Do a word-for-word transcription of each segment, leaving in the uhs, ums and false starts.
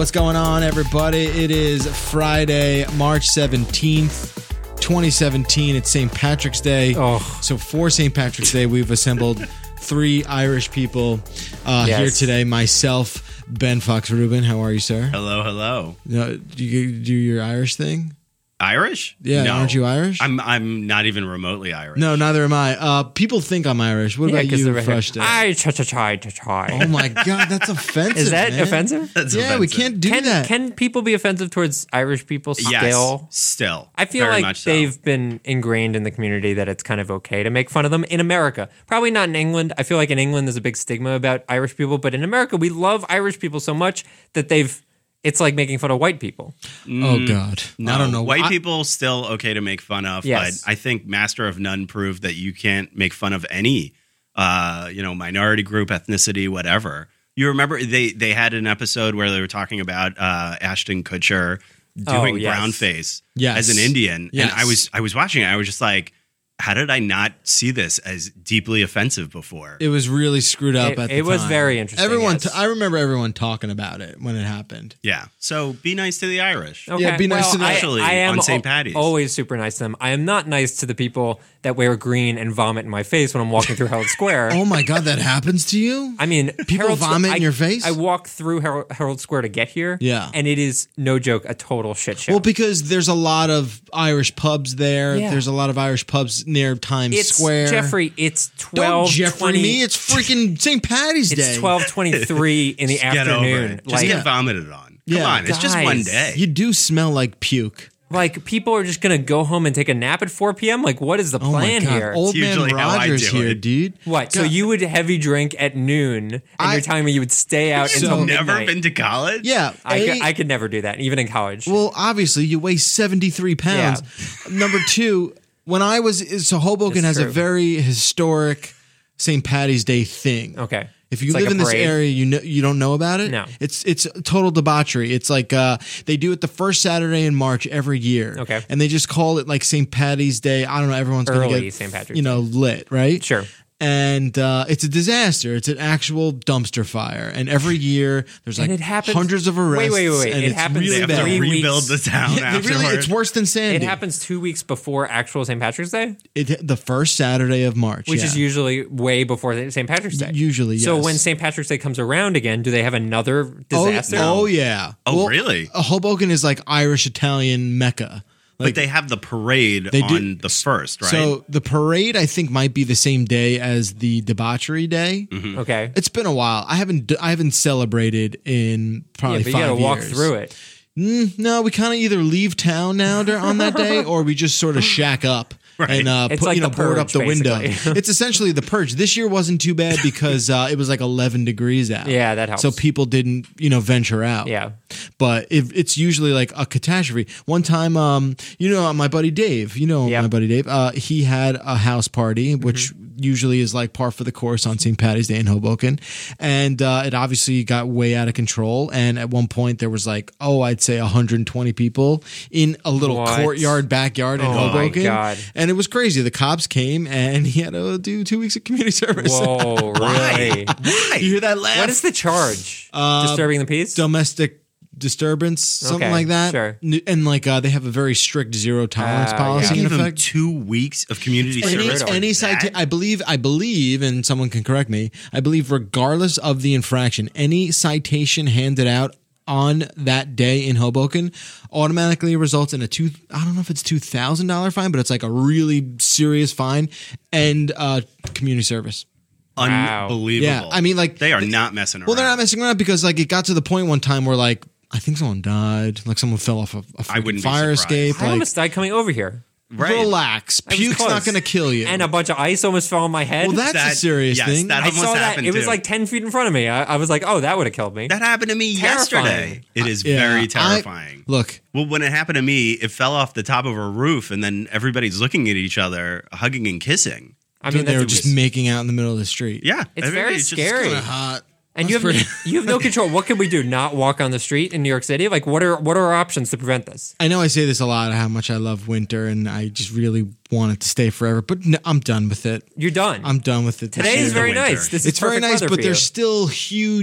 what's going on, everybody? It is Friday, March seventeenth, twenty seventeen. It's Saint Patrick's Day. Oh. So for Saint Patrick's Day, we've assembled three Irish people uh, Yes. here today. Myself, Ben Fox Rubin. How are you, sir? Hello, hello. Uh, do you do your Irish thing? Irish? Yeah, no. aren't you Irish? I'm I'm not even remotely Irish. No, neither am I. Uh, people think I'm Irish. What Yeah, about 'cause you, they're right here. Fresh Day? I try to try to try. Oh my God, that's offensive. Is that man. offensive? That's Yeah, we offensive. can't do Can that. can people be offensive towards Irish people still? Yes, still. I feel Very like much so. they've been ingrained in the community that it's kind of okay to make fun of them in America. Probably not in England. I feel like in England there's a big stigma about Irish people, but in America we love Irish people so much that they've it's like making fun of white people. Oh God, No, I don't know. White I- people still okay to make fun of, Yes. but I think Master of None proved that you can't make fun of any, uh, you know, minority group, ethnicity, whatever. You remember they they had an episode where they were talking about uh, Ashton Kutcher doing Oh, yes. brownface Yes. as an Indian, Yes. and I was I was watching it. I was just like, how did I not see this as deeply offensive before? It was really screwed up It- at the it was time. very interesting, Everyone, yes. t- I remember everyone talking about it when it happened. yeah, so be nice to the Irish. Okay. Yeah, be nice well, to them. I, Especially I am on Saint al- Paddy's. always super nice to them. I am not nice to the people that wear green and vomit in my face when I'm walking through Herald Square. Oh my God, that happens to you? I mean, People Herald Squ- vomit in I- your face? I walk through Herald, Herald Square to get here. Yeah. and it is no joke, a total shit show. Well, because there's a lot of Irish pubs there. Yeah. There's a lot of Irish pubs near Times it's Square. Jeffrey. It's Don't twelve Jeffrey twenty. me. It's freaking Saint Patty's Day. It's twelve twenty three in the Just get over afternoon. it. Just Like, get vomited on. Come Yeah. on, it's just Guys. one day. You do smell like puke. like people are just gonna go home and take a nap at four p.m. Like, what is the Oh my plan God. here? Old man usually how I Rogers do here, it. dude. what? So God. you would heavy drink at noon, and I- you're telling me you would stay out So- until You've never midnight? been to college? Yeah. I, A- could, I could never do that, even in college. Well, obviously, you weigh seventy-three pounds. Number two, when I was, so Hoboken It's has a true. very historic Saint Patty's Day thing. Okay. If you It's like live a in this parade? area, you know you don't know about it. No. it's it's total debauchery. It's like uh, they do it the first Saturday in March every year. Okay. and they just call it like Saint Patty's Day. I don't know. Everyone's going to Early get Saint Patrick's you know lit, right? Sure. And uh, it's a disaster. It's an actual dumpster fire. And every year there's like And it happens- hundreds of arrests. Wait, wait, wait, wait. And It it's happens really They have bad. to Three rebuild weeks. the town Yeah, they afterwards. really, it's worse than Sandy. It happens two weeks before actual Saint Patrick's Day, It, the first Saturday of March, which yeah. is usually way before Saint Patrick's Day. Usually, So yes. when Saint Patrick's Day comes around again, do they have another disaster? Oh, oh yeah. Oh, really? uh, Hoboken is like Irish Italian Mecca. Like, But they have the parade They do- on the first, right? So the parade, I think, might be the same day as the debauchery day. Mm-hmm. Okay. It's been a while. I haven't I haven't celebrated in Yeah, probably but you five gotta walk years. through it. Mm, no, we kind of either leave town now dur- on that day, or we just sort of shack up Right. and uh, It's put like you know the board up Purge, the window. basically. It's essentially the purge. This year wasn't too bad because uh, it was like eleven degrees out. Yeah, that helps. So people didn't you know venture out. Yeah. But if it's usually like a catastrophe. One time, um, you know, my buddy Dave, you know, Yep. my buddy Dave, uh, he had a house party, which usually is like par for the course on Saint Patty's Day in Hoboken. And uh, it obviously got way out of control. And at one point there was like, oh, I'd say one hundred twenty people in a little What? courtyard backyard in Oh my Hoboken. God. And it was crazy. The cops came and he had to do two weeks of community service. Whoa, really? Why? You hear that laugh? What is the charge? Disturbing the peace? Domestic disturbance, something Okay, like that. sure. N- And like uh, they have a very strict zero tolerance Ah, policy yeah. in Give them effect. two weeks of community Any, service. for any that? cita- I believe, I believe, and someone can correct me. I believe, regardless of the infraction, any citation handed out on that day in Hoboken automatically results in a two. I don't know if it's two thousand dollar fine, but it's like a really serious fine and uh, community service. Wow. Unbelievable. Yeah, I mean, like they are not messing around. Well, they're not messing around because like it got to the point one time where like I think someone died, like someone fell off a, a I freaking wouldn't be fire surprised. escape. I Like, almost died coming over here. Right. relax, I was puke's close. not going to kill you. And a bunch of ice almost fell on my head. well, that's a That- serious yes, thing. that I almost saw that. happened It was too. like ten feet in front of me. I, I was like, oh, that would have killed me. That happened to me Terrifying. yesterday. It is Yeah, very I- terrifying. look, Well, when it happened to me, it fell off the top of a roof, and then everybody's looking at each other, hugging and kissing. I mean, they were that's just making out in the middle of the street. Yeah, It's very everybody's just scary. kinda Hot. and you have That's you have no control. What can we do? Not walk on the street in New York City? Like, what are what are our options to prevent this? I know I say this a lot, how much I love winter, and I just really want it to stay forever. But no, I'm done with it. You're done. I'm done with it. this Today year. is very winter. nice. This It's is very perfect nice, weather but for there's you. still huge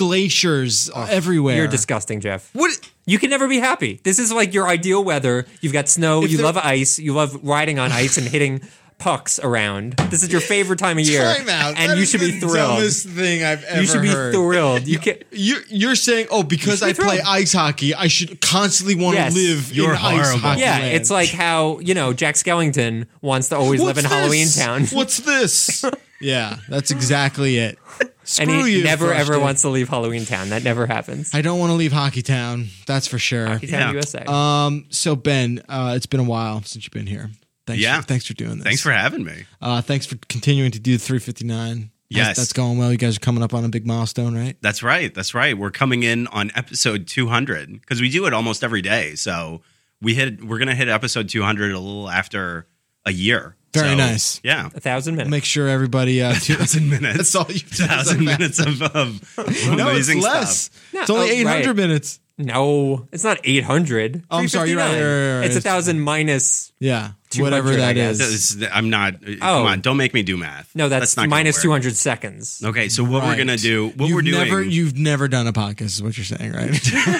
glaciers everywhere. You're disgusting, Jeff. What? You can never be happy. This is like your ideal weather. You've got snow. If you there- love ice. You love riding on ice and hitting pucks around. This is your favorite time of year, Time out. and That you is should be the thrilled. Dumbest thing I've ever You should be heard. thrilled. You can. You're, you're saying, oh, because You I should be play thrilled. ice hockey, I should constantly want to Yes. live You're in ice horrible. hockey Yeah, land. it's like how you know Jack Skellington wants to always What's live in Halloween this? Town, What's this? Yeah, that's exactly it. Screw and he you, never ever Frosty. wants to leave Halloween Town. That never happens. I don't want to leave Hockey Town. That's for sure. Hockey Town, Yeah. U S A. Um. So Ben, uh, it's been a while since you've been here. Thanks Yeah. For, thanks for doing this. Thanks for having me. Uh, thanks for continuing to do the three fifty-nine. Yes. That's, that's going well. You guys are coming up on a big milestone, right? That's right. That's right. We're coming in on episode two hundred because we do it almost every day. So we hit. We're gonna hit episode two hundred a little after a year. Very So, nice. Yeah. A thousand minutes. Make sure everybody. Uh, tu- Thousand minutes. That's all you. Thousand minutes of, of No, it's amazing less. stuff. No, It's only oh, eight hundred right. minutes. No, it's not eight hundred. Oh, I'm sorry, you're right, you're right, you're right. It's a thousand minus. Yeah, two hundred, whatever that I guess. is. It's- I'm not. Oh. Come on, don't make me do math. No, that's, not gonna minus work. two hundred seconds. Okay, so what we're Right. gonna do, what you've we're doing, Never, you've never done a podcast, is what you're saying, right?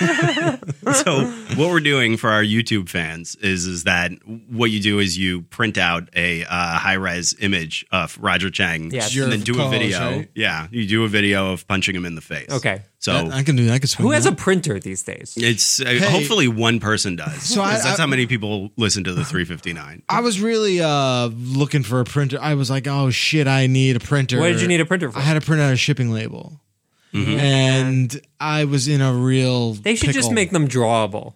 so what we're doing for our YouTube fans is is that what you do is you print out a uh, high res image of Roger Chang, Yes. Your and then do a co-host, video. right? Yeah, you do a video of punching him in the face. Okay. so I, I can do that. I can swing Who has a that. printer these days? it's uh, hopefully one person does. So I- 'cause that's I- how many people listen to the three fifty-nine. I was really uh, looking for a printer. I was like, oh shit, I need a printer. What did you need a printer for? I had to print out a shipping label, and I was in a real. They should just pickle. make them drawable.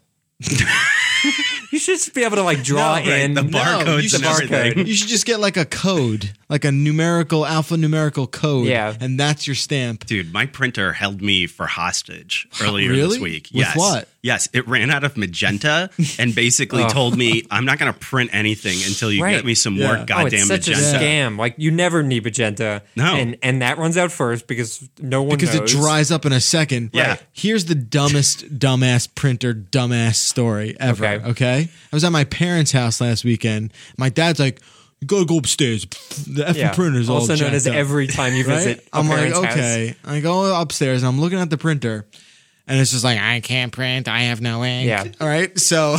You should just be able to like draw No, right, in the barcodes you should and just- everything. You should just get like a code, like a numerical alphanumerical code, Yeah. and that's your stamp. Dude, my printer held me for hostage earlier Really? this week. With yes. what? Yes, it ran out of magenta and basically Oh. told me I'm not going to print anything until you Right. get me some Yeah. more Oh, Oh, goddamn it's such magenta. a scam. Like you never need magenta. No. And and that runs out first because no one Because knows. it dries up in a second. Yeah. Right. Here's the dumbest dumbass printer dumbass story ever. Okay. Okay. I was at my parents' house last weekend. My dad's like, "You gotta go upstairs. The effing Yeah. printer's all also known as jacked up." every time you Right? visit a I'm like, parent's house. okay. I go upstairs and I'm looking at the printer, and it's just like, I can't print. I have no ink. Yeah. All right. So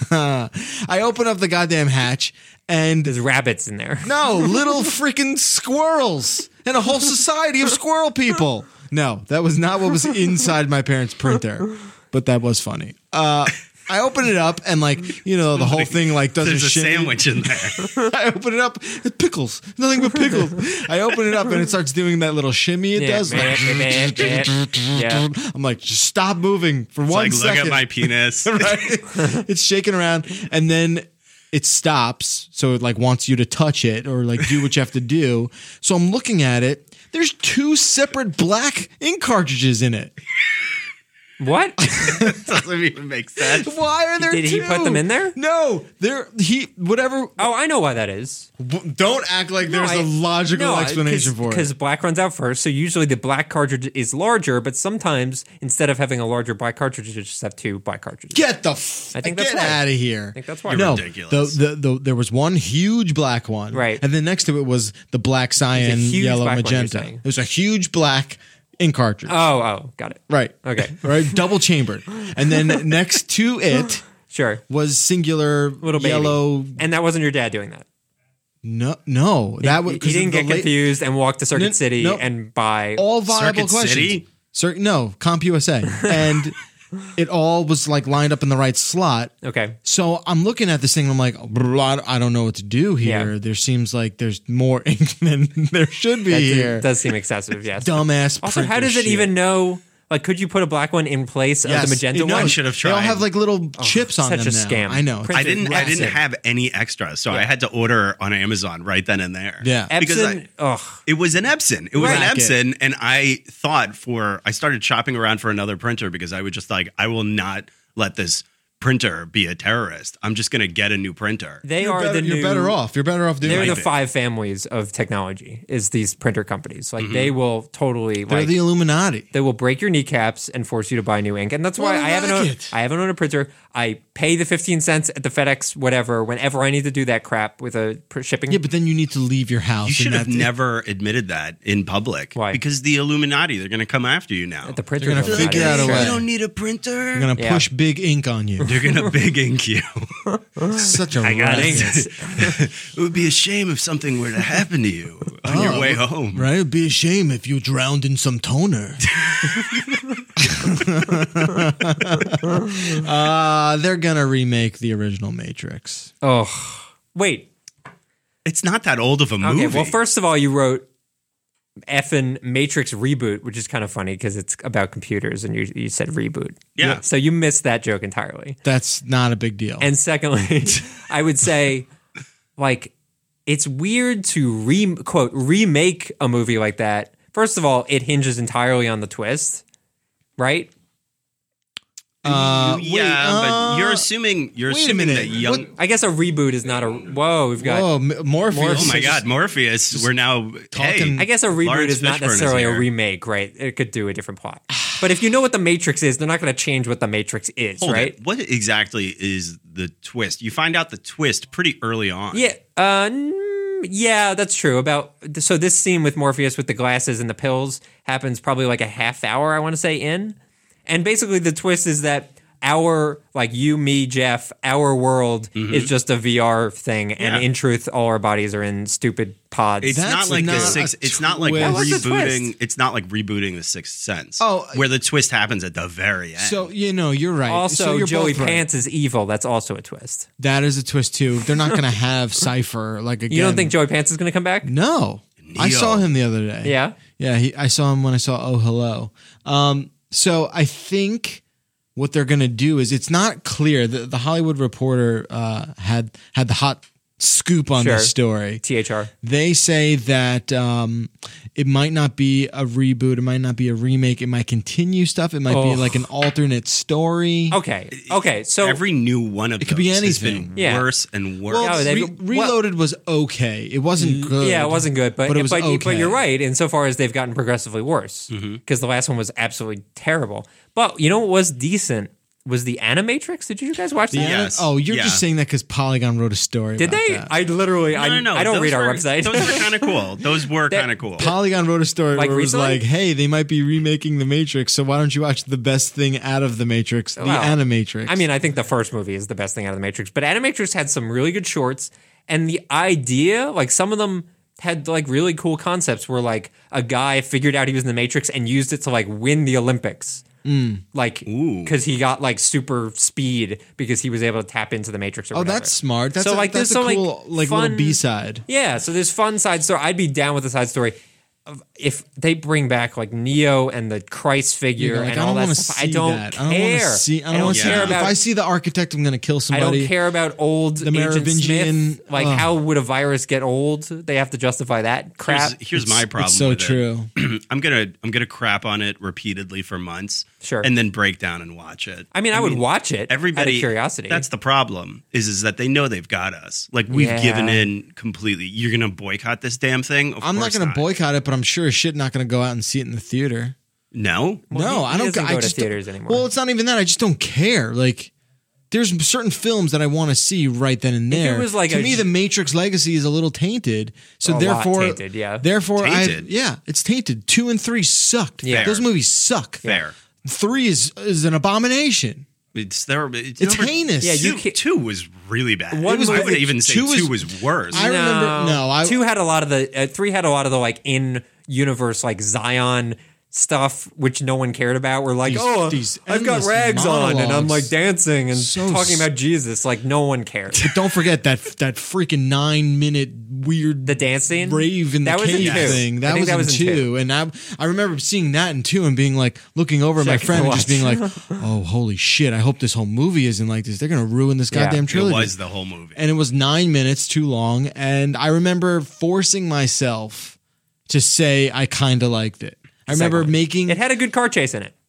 I open up the goddamn hatch, and There's rabbits in there. no, little freaking squirrels and a whole society of squirrel people. No, that was not what was inside my parents' printer, but that was funny. Uh, I open it up and like, you know, the whole thing like does There's a shimmy. sandwich in there. I open it up, it's pickles, nothing but pickles. I open it up and it starts doing that little shimmy it Yeah, does. meh, meh, meh. Yeah. I'm like, just stop moving for one like, second. look at my penis. Right? It's shaking around and then it stops, so it like wants you to touch it or like do what you have to do. So I'm looking at it. There's two separate black ink cartridges in it. What? Doesn't even make sense. Why are there Did two? he put them in there? No, they're he whatever. Oh, I know why that is. w- Don't act like there's No, I- a logical no, I- explanation for it. Because black runs out first, so usually the black cartridge is larger, but sometimes instead of having a larger black cartridge, you just have two black cartridges. Get the f- I think that's get why. out of here. I think that's why. You're No, ridiculous. The, the, the, there was one huge black one, Right. and then next to it was the black cyan, huge yellow, black one, you're magenta. saying. It was a huge black ink cartridge. Oh, oh, got it. Right. Okay. Right. Double chambered. And then next to it Sure. was singular Little baby. yellow. And that wasn't your dad doing that. No, no, that was he, he didn't get late, confused and walk to Circuit No, City no. and buy. all viable Circuit questions. City? Cir- no, CompUSA, and it all was like lined up in the right slot. Okay. So I'm looking at this thing. And I'm like, "Blah, I don't know what to do here. Yeah. There seems like there's more ink than there should be That here. does seem excessive, yes. Dumbass. Also, how printer does it shit. even know? Like, could you put a black one in place Yes, of the magenta it knows. one? should have They all tried. have like little chips on such them a now. scam. I know. Print- I didn't. I didn't Epson. have any extras, so I had to order on Amazon right then and there. Yeah. because Epson, I, ugh. it was an Epson. It was Right. an Epson, and I thought for I started shopping around for another printer because I would just like I will not let this printer be a terrorist. I'm just going to get a new printer. They You're are better, the you're new, better off. You're better off doing They're it. the five families of technology. Is these printer companies like Mm-hmm. they will totally They're like the Illuminati. they will break your kneecaps and force you to buy new ink, and that's why Well, I I haven't like owned, it. I haven't owned a printer. I pay the fifteen cents at the FedEx whatever whenever I need to do that crap with a pr- shipping. Yeah, but then you need to leave your house. You should and have that's- never admitted that in public. Why? Because the Illuminati, they're going to come after you now. the printer. They're gonna Illuminati. figure out a Sure. way. You don't need a printer. They're gonna Yeah. push big ink on you. They're going to big ink you. Such a I got rat. it. It would be a shame if something were to happen to you on your way home. Right? It'd be a shame if you drowned in some toner. uh, they're gonna remake the original Matrix. Oh, wait. It's not that old of a movie. Okay. Well, first of all, you wrote effing Matrix reboot, which is kind of funny because it's about computers, and you you said reboot. Yeah. So you missed that joke entirely. That's not a big deal. And secondly, I would say, like, it's weird to re quote remake a movie like that. First of all, it hinges entirely on the twist, right? uh, yeah, wait, but uh, you're assuming you're wait a assuming minute. that young. What- I guess a reboot is not a. Whoa, we've got. Whoa, M- Morpheus. Oh my God, Morpheus! We're now talking- Hey, I guess a reboot Lawrence is not Fishburne necessarily a here. remake, right? It could do a different plot. But if you know what the Matrix is, they're not going to change what the Matrix is, Hold right? it. What exactly is the twist? You find out the twist pretty early on. Yeah. Uh, mm, yeah, that's true. About so this scene with Morpheus with the glasses and the pills happens probably like a half hour, I want to say, in. And basically the twist is that our, like you, me, Jeff, our world is just a V R thing, and Yeah. in truth, all our bodies are in stupid pods. It's That's not like not the a six. It's not like twist. That was a rebooting. twist. It's not like rebooting the Sixth Sense. Oh, where the twist happens at the very end. So you know, you're right. also, so you're Joey both right. Pants is evil. That's also a twist. That is a twist too. They're not going to have Cypher like again. You don't think Joey Pants is going to come back? No, I Neo. saw him the other day. Yeah. yeah. He, I saw him when I saw Oh Hello. Um, so I think what they're going to do is it's not clear. The, the Hollywood Reporter uh, had had the hot scoop on Sure. this story. T H R. They say that um, it might not be a reboot. It might not be a remake. It might continue stuff. It might Oh. be like an alternate story. Okay. Okay. So every new one of It could be those has anything. been Yeah. worse and worse. Well, No, they- Re- well- Reloaded was okay. It wasn't good. yeah, it wasn't good, but but it was but, okay. but you're right insofar as they've gotten progressively worse because Mm-hmm. the last one was absolutely terrible. But you know what was decent was the Animatrix. Did you guys watch that? Yeah. Yes. Oh, you're Yeah. just saying that because Polygon wrote a story. Did about they? that. I literally, I, no, no, no. I don't Those read our were- website. Those were kind of cool. Those were That- kind of cool. Polygon wrote a story Like where it was recently? like, "Hey, they might be remaking the Matrix, so why don't you watch the best thing out of the Matrix, the Wow. Animatrix?" I mean, I think the first movie is the best thing out of the Matrix, but Animatrix had some really good shorts, and the idea, like some of them had like really cool concepts where like a guy figured out he was in the Matrix and used it to like win the Olympics. Like, Ooh. because he got like super speed because he was able to tap into the Matrix or oh, whatever. that's smart. That's So, a, like, that's there's a some, like, cool, like, fun- little B side. Yeah, so there's fun side story. I'd be down with the side story. of- If they bring back like Neo and the Christ figure Like, and I all don't that want to stuff, see I don't that. I don't care. want to see. I don't, want to see. care Yeah. about. If I see the architect, I'm going to kill I somebody. don't care about old The Agent Merovingian, Smith. Like, ugh. how would a virus get old? They have to justify that crap. Here's, here's my problem. It's so with it. true. I'm gonna I'm gonna crap on it repeatedly for months. Sure. And then break down and watch it. I mean, I, would watch it Everybody out of curiosity. That's the problem. Is is that they know they've got us. Like we've Yeah. given in completely. You're gonna boycott this damn thing? Of I'm not course going to boycott it, but I'm sure as shit not going to go out and see it in the theater. No. Well, no, he- I he don't. doesn't I go to just theaters don't- anymore. Well, it's not even that. I just don't care. Like, there's certain films that I want to see right then and If it there. was like to a- me, the Matrix legacy is a little tainted. So A lot therefore, tainted, yeah. Therefore, Tainted? I yeah, it's tainted. Two and three sucked. Yeah. Those movies suck. Fair. Three is is an abomination. It's there. It's, It's number- heinous. Yeah, you Two, can't- two was really bad. One It was, I was- would even say two two was- was, worse. I remember- no, I- two had a lot of the uh, three had a lot of the like in universe like Zion stuff which no one cared about. We're like, These- oh, these I've got endless rags on and I'm monologues. like dancing and So talking s- about Jesus. Like no one cared. Don't forget that that freaking nine minute weird The dance scene? rave in the That was in cave two. thing. I That think was, that in, was in two. two. And I I remember seeing that in two and being like looking over at my Check friend the and just being like, oh holy shit! I hope this whole movie isn't like this. They're gonna ruin this Yeah. goddamn it trilogy. was the whole movie. And it was nine minutes too long. And I remember forcing myself to say I kind of liked it. I remember Second one. making It had a good car chase in it.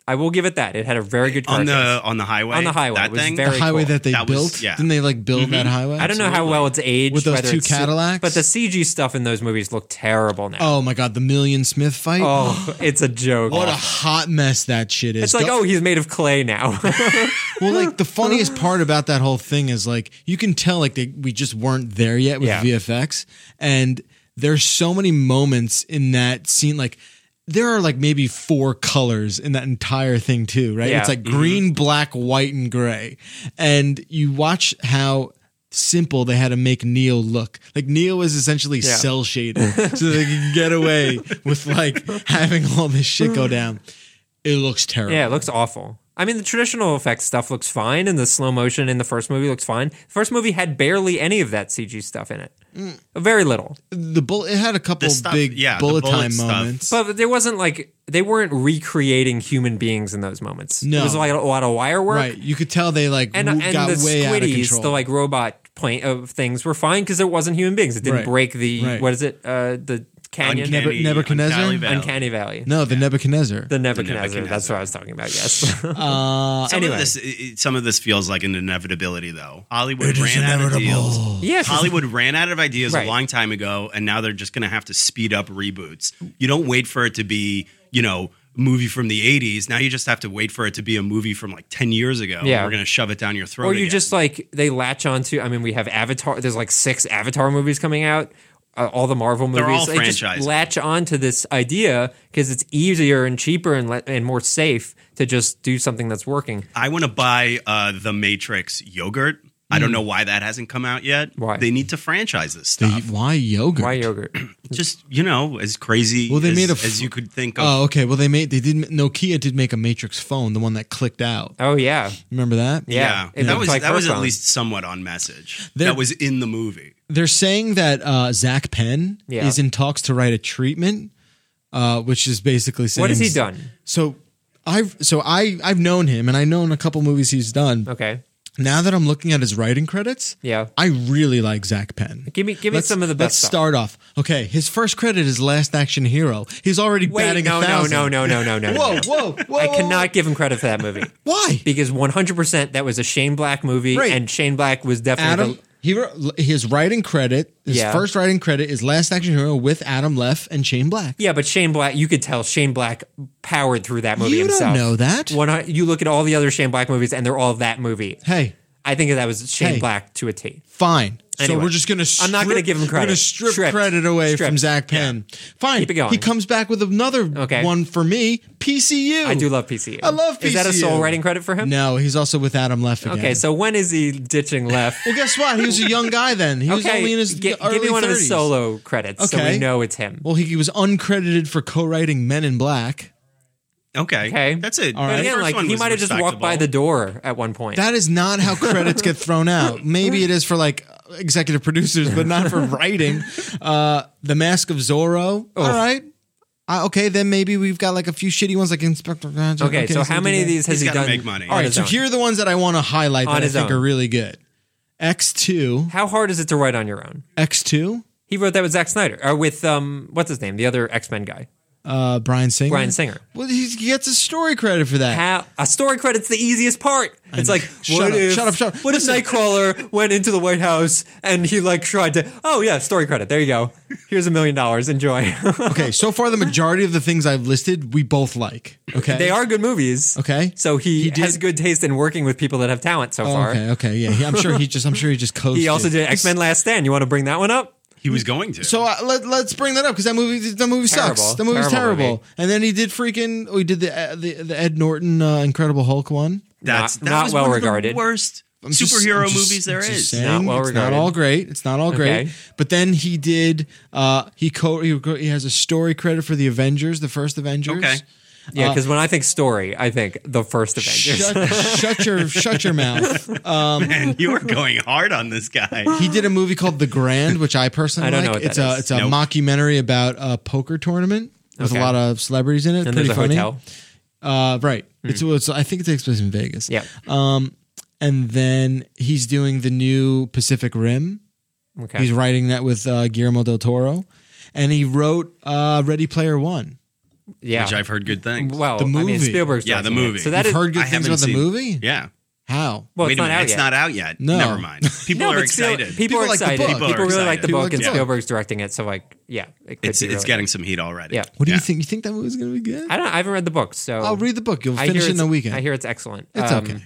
I will give it that. It had a very good car on chase. the on the highway. On the highway. that It was thing. very The highway cool. that they That was- built. yeah. Didn't they like build that highway? I don't know how well it's aged. With those whether two it's- Cadillacs? But the C G stuff in those movies look terrible now. Oh my god, the Million Smith fight. Oh, it's a joke. What a hot mess that shit is. It's like, Don't- oh, he's made of clay now. Well, like the funniest part about that whole thing is like you can tell like they, we just weren't there yet with Yeah. V F X, and there's so many moments in that scene. Like there are like maybe four colors in that entire thing too, right? Yeah. It's like green, black, white, and gray, and you watch how simple they had to make Neo look. Like Neo was essentially Yeah. cell shaded, so they could get away with like having all this shit go down. It looks terrible. Yeah, it looks awful. I mean, the traditional effects stuff looks fine, and the slow motion in the first movie looks fine. The first movie had barely any of that C G stuff in it. Very little. The bull. It had a couple The stuff- big yeah, the bullet bullet time stuff. moments. But there wasn't like, they weren't recreating human beings in those moments. No. It was like a lot of wire work. Right, you could tell they like And, w- and got the way out of squiddies, control. the like robot plane of things were fine because it wasn't human beings. It didn't Right. break the, Right. what is it, uh, the canyon? Uncanny- Nebuchadnezzar? Uncanny Valley. Uncanny Valley. no, the Nebuchadnezzar. The Nebuchadnezzar. Nebuchadnezzar. That's what I was talking about, yes. uh, Some Anyway. of this, it- some of this feels like an inevitability, though. Hollywood It is ran out of inevitable. deals. Yes. Hollywood ran out of ideas Right. a long time ago, and now they're just going to have to speed up reboots. You don't wait for it to be, you know, a movie from the eighties. Now you just have to wait for it to be a movie from like ten years ago. Yeah. We're going to shove it down your throat. Or you again. just like, they latch onto, I mean, we have Avatar, there's like six Avatar movies coming out. Uh, all the Marvel movies, They're all they just franchised. latch onto this idea because it's easier and cheaper and le- and more safe to just do something that's working. I want to buy uh, the Matrix yogurt. I don't know why that hasn't come out yet. Why? They need to franchise this the- stuff. why yogurt? Why yogurt? Just, you know, as crazy Well, they as, made a f- as you could think of. Oh, okay. Well, they made they did Nokia did make a Matrix phone, the one that clicked out. Oh yeah, Remember that? yeah. yeah, It that looked was like that her was at phone. least somewhat on message. They're- that was in the movie. They're saying that uh, Zach Penn Yeah. is in talks to write a treatment, uh, which is basically saying What has he done? So I've so I I've known him, and I know in a couple movies he's done. Okay, Now that I'm looking at his writing credits, yeah. I really like Zach Penn. Give me give me Let's- some of the best Let's stuff. start off. Okay, his first credit is Last Action Hero. He's already Wait, batting no, a no, thousand. no, no, no, no, no. Whoa, no. whoa, whoa! I cannot give him credit for that movie Why? because one hundred percent that was a Shane Black movie, Right. and Shane Black was definitely Adam, the, he wrote- his writing credit, his Yeah. first writing credit is Last Action Hero with Adam Leff and Shane Black. yeah. But Shane Black, you could tell Shane Black powered through that movie You don't himself. know that. One, hun- you look at all the other Shane Black movies, and they're all that movie. Hey, I think that was Shane Hey. Black to a T. fine. Anyway, so we're just gonna. I'm not gonna strip- give him We're gonna credit. strip Stripped. credit away Stripped. from Zach Penn. Fine. Keep it going. He comes back with another Okay. one for me. P C U. I do love P C U. I love P C U. Is that a sole writing credit for him? No, he's also with Adam Leff again. Okay, so when is he ditching left? well, guess what? He was a young guy then. He was okay, only in his gi- early give me one thirties. of his solo credits so Okay. we know it's him. Well, he, he was uncredited for co-writing Men in Black. Okay, Okay. that's it. All But right. again, like he might have just walked by the door at one point. That is not how credits get thrown out. Maybe it is for like executive producers, but not for writing. Uh, the Mask of Zorro. All right. Uh, okay, then maybe we've got like a few shitty ones like Inspector Gadget. okay, so how we many do of that. these has He's he gotta done? make money. on All right, his so own? here are the ones that I want to highlight On that I his think own. are really good. X two. How hard is it to write on your own? X two. He wrote that with Zack Snyder, or with um, what's his name, the other X Men guy, Uh, Brian Singer. Brian Singer. Well, he gets a story credit for that. How a story credit's the easiest part. It's like, Shut what up, if, shut up, shut up. What if Listen. Nightcrawler went into the White House and he like tried to? Oh yeah, story credit. There you go. Here's a million dollars. Enjoy. Okay, so far the majority of the things I've listed, we both like. Okay, They are good movies. Okay. So he, He did- has good taste in working with people that have talent so Oh, far. okay, okay, yeah. He- I'm sure he just. I'm sure he just coasted. He also did X Men Last Stand. You want to bring that one up? He was going to. So uh, let, let's bring that up because that movie, the movie Terrible. sucks. The movie's Terrible terrible. movie. And then he did freaking. Oh, he did the uh, the, the Ed Norton uh, Incredible Hulk one. that's not- that not was well one of the regarded. worst I'm just- superhero I'm just- movies there I'm just is. saying, Not well it's not regarded. all great. It's not all great. Okay. But then he did. Uh, he co. He, he has a story credit for the Avengers, the first Avengers. Okay. Yeah, Uh, because when I think story, I think the first Avengers. Shut, shut your shut your mouth. Man, you are going hard on this guy. He did a movie called The Grand, which I personally I don't like. know what it's that a is. it's a Nope. mockumentary about a poker tournament with Okay. a lot of celebrities in it. and Pretty there's a funny. hotel. Uh, right. It's, it's I think it takes place in Vegas. Yeah. Um, and then he's doing the new Pacific Rim. Okay. He's writing that with uh, Guillermo del Toro, and he wrote uh, Ready Player One. Yeah. which I've heard good things. Well, The I mean, movie. Spielberg's Yeah, the directing it. movie. So that You've is, heard good I things haven't about the seen- movie? yeah. How? well, Wait it's a not minute, out it's yet. not out yet. No. Never mind. People No, are but still, excited. people, People are like the excited. book. People, People are really like the excited. book, People and like the book. Spielberg's directing it. So, like, yeah, it could it's be it's really getting good. some heat already. Yeah. What do Yeah. you think? You think that movie's going to be good? I don't. I haven't read the book, so I'll read the book. You'll I finish hear it in a it's- weekend. I hear it's excellent. It's Um, okay.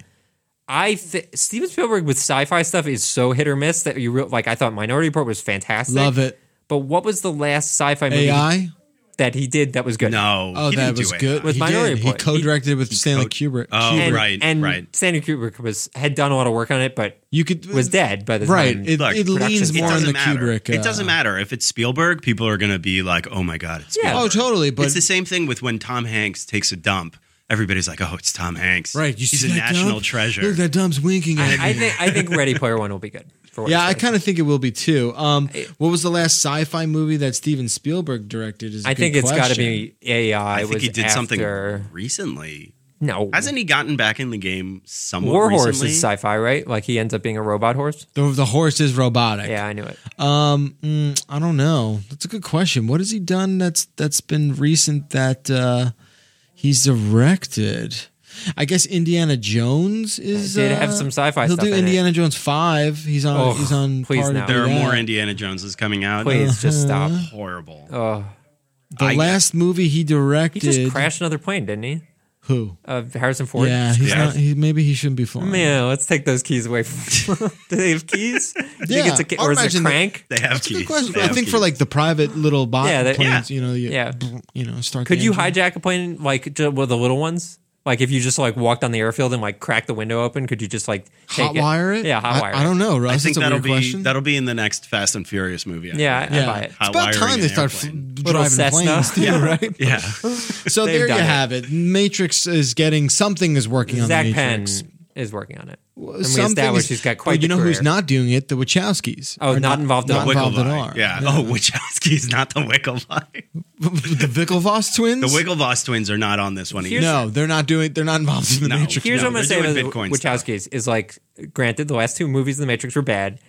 I th- Steven Spielberg with sci-fi stuff is so hit or miss that you re- like. I thought Minority Report was fantastic. Love it. But what was the last sci-fi movie A I? that he did that was good? No. Oh, he that didn't was do it. good. With he Minority did. He Report. co-directed with Stanley co- Kubrick. Oh, Kubrick. and, right, and right. Stanley Kubrick was had done a lot of work on it, but You could was dead by the Right. time. It, Look, it leans production more it on doesn't the matter. Kubrick. It uh, doesn't matter. If it's Spielberg, people are going to be like, oh my God, it's Yeah. Spielberg. Oh, totally. But it's the same thing with when Tom Hanks takes a dump. Everybody's like, oh, it's Tom Hanks. right, you He's see a that national dump? treasure. Look, that dump's winking at me. I, I think I think Ready Player One will be good. For what yeah, I it's worth. kind of think it will be too. Um, what was the last sci-fi movie that Steven Spielberg directed? Is a I good think it's got to question. be A I. I think was he did after, something recently. No, Hasn't he gotten back in the game somewhat War recently? Horse is sci-fi, right? Like he ends up being a robot horse. the the horse is robotic. Yeah, I knew it. Um, mm, I don't know. That's a good question. What has he done that's that's been recent that uh, he's directed? I guess Indiana Jones is. Did uh, have some sci-fi He'll stuff do in it. Indiana Jones five. He's on. Oh, he's on. please part no. of There are that. more Indiana Joneses coming out. Please just stop. Horrible. Oh, The I- last movie he he directed. just crashed another plane, didn't he? Who? Uh, Harrison Ford. Yeah, he's Yeah. not. He, maybe he shouldn't be flying. Man, let's take those keys away from. Do they have keys? Do you Yeah, think it's a, ki- I'll or is it a imagine that- crank? They have That's a keys. good question. They I have think for keys. like the private little bot Yeah, that- planes, you know, you, Yeah. you know, start. Could the you engine. hijack a plane like ju- with the little ones? Like if you just like walked on the airfield and like cracked the window open, could you just like take hotwire it? Yeah, hotwire. I, I don't know, Russ. I think That's a that'll weird be question. that'll be in the next Fast and Furious movie. I Yeah, think. I yeah, buy it. it's about Hot-wiring time they an start f- airplane. Little driving Cessna. planes too, Yeah. right? Yeah. So They've there you done it. have it. Matrix is getting something is working on Zach the Penn Matrix. is working on it. And we Something established is- he's got Oh, quite you the know who's career. not doing it? The Wachowskis. Oh, Are not involved at not all. involved at Wicklevi. all. Yeah. Oh, Wachowski's not the Wicklevi. the Winklevoss twins. The Winklevoss twins are not on this one either. Here's- No, they're not doing. They're not involved in the No. Matrix. Here's No, what I'm they're going to say doing about Bitcoin the stuff. Wachowskis is like, granted, the last two movies of The Matrix were bad.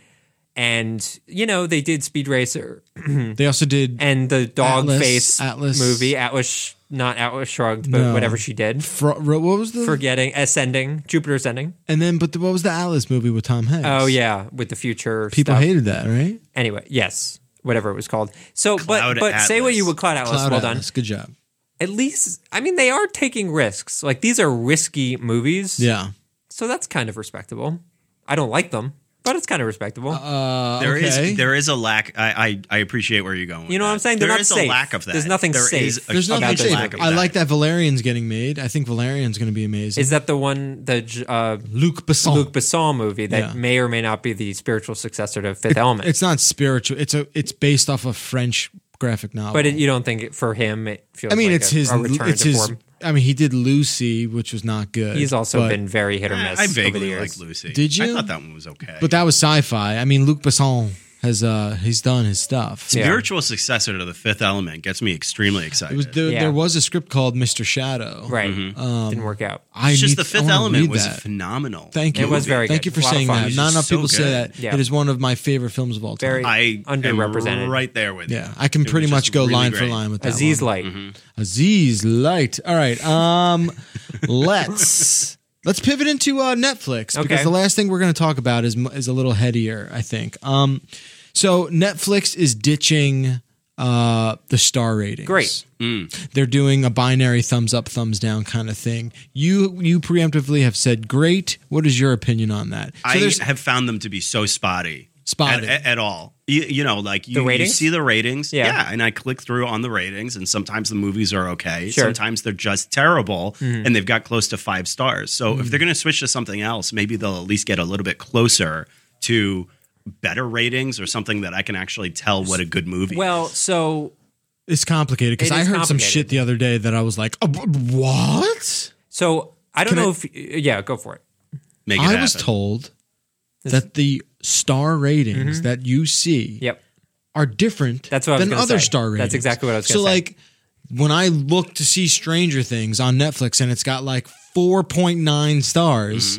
And, you know, they did Speed Racer They also did. and the dog Atlas- face Atlas- movie, Atlas, not Atlas Shrugged, but No. whatever she did. Fro- what was the? Forgetting, Ascending, Jupiter Ascending. and then, but the, what was the Atlas movie with Tom Hanks? Oh, yeah, with the future people stuff. hated that, right? Anyway, yes, whatever it was called. So, Cloud but but say what Atlas. you would, Cloud Atlas, Cloud well Atlas. Good job. done. At least, I mean, they are taking risks. Like, these are risky movies. Yeah. So that's kind of respectable. I don't like them, but it's kind of respectable. Uh, There is okay. there is a lack. I I, I appreciate where you're going. With You know what that. I'm saying? They're There not is safe. a lack of that. There's nothing There safe. is a- There's nothing about to this say. lack of I that. like that Valerian's getting made. I think Valerian's going to be amazing. Is that the one, the uh, Luc Besson? Luc Besson movie that Yeah. may or may not be the spiritual successor to Fifth Element? It's not spiritual. It's a. It's based off a French graphic novel. But it, you don't think it, for him it feels I mean, like it's a, his. a return It's to his. form? I mean, he did Lucy, which was not good. He's also but- been very hit or I, miss I over the vaguely years. like Lucy. Did you? I thought that one was okay. But that was sci-fi. I mean, Luc Besson has. uh He's done his stuff. Yeah. spiritual successor to the Fifth Element gets me extremely excited. It was there, Yeah. there was a script called Mister Shadow. Right. Um, Didn't work out. I it's just need- the I Fifth wanna Element read was that. phenomenal. Thank you. It was very Thank good. you for A lot of saying fun. that. It's Not just enough so people say good. that. Yeah. It is one of my favorite films of all time. Very I underrepresented. am right there with you. Yeah, I can It pretty was much just go really line for great. line with that Aziz one. Light. Aziz Light. All right. Um, let's let's pivot into uh, Netflix because Okay. the last thing we're going to talk about is is a little headier, I think. Um, so Netflix is ditching uh, the star ratings. Great. They're doing a binary thumbs up, thumbs down kind of thing. You you preemptively have said great. What is your opinion on that? So I there's have found them to be so spotty. Spotty. At, at all. You, you know, like you, The you ratings? see the ratings. Yeah. And I click through on the ratings, and sometimes the movies are okay. Sure. Sometimes they're just terrible, and they've got close to five stars. So if they're going to switch to something else, maybe they'll at least get a little bit closer to better ratings or something that I can actually tell what a good movie is. Well, so it's complicated because It I is heard some complicated. shit the other day that I was like, oh, what? so I don't Can I- know if yeah, go for it. Make it I was happen. told that the star ratings that you see Yep. are different That's what I was than gonna other say. star ratings. That's exactly what I was So gonna say. like when I look to see Stranger Things on Netflix and it's got like four point nine stars, Mm-hmm.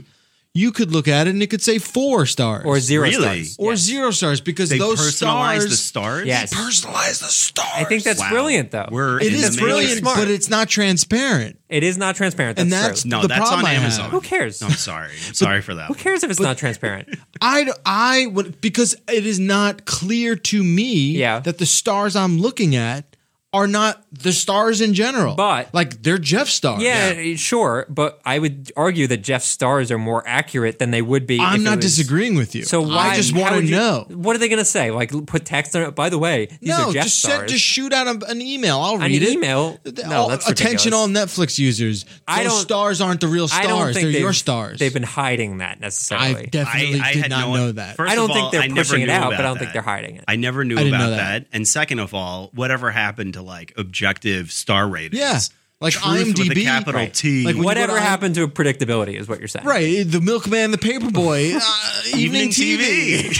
you could look at it and it could say four stars or zero Really? stars. or Yes. zero stars because They those personalize stars the stars. Yes. personalize the stars. I think that's Wow. brilliant, though. We're it in is the brilliant, matrix. but it's not transparent. It is not transparent. That's And that's true. No, the that's problem on I have. Amazon. Who cares? No, I'm sorry. I'm sorry for that. Who cares if it's not transparent? I, I would because it is not clear to me Yeah. that the stars I'm looking at are not the stars in general. But- like they're Jeff stars. Yeah, sure, but I would argue that Jeff's stars are more accurate than they would be. if I'm it not was- disagreeing with you. So why? I just how want to would you- know. What are they going to say? Like put text on it. By the way, these No, are Jeff just stars. send, just shoot out a, an email. I'll An read it. email? The- No, all- that's attention, all ridiculous. Netflix users. I Those don't- stars aren't the real I stars. don't think They're they've, your stars. They've been hiding that necessarily. I definitely I, I did had not no, know that. First I don't of think all, they're I never pushing it knew out, but about I don't that. think they're hiding it. I never knew I didn't about know that. that. And second of all, whatever happened to like objective star ratings? Yeah, like Truth IMDb. with a capital Right. T. Like when you Whatever go to I- happened to predictability is what you're saying. Right, the Milkman, the Paperboy, uh, evening, T V.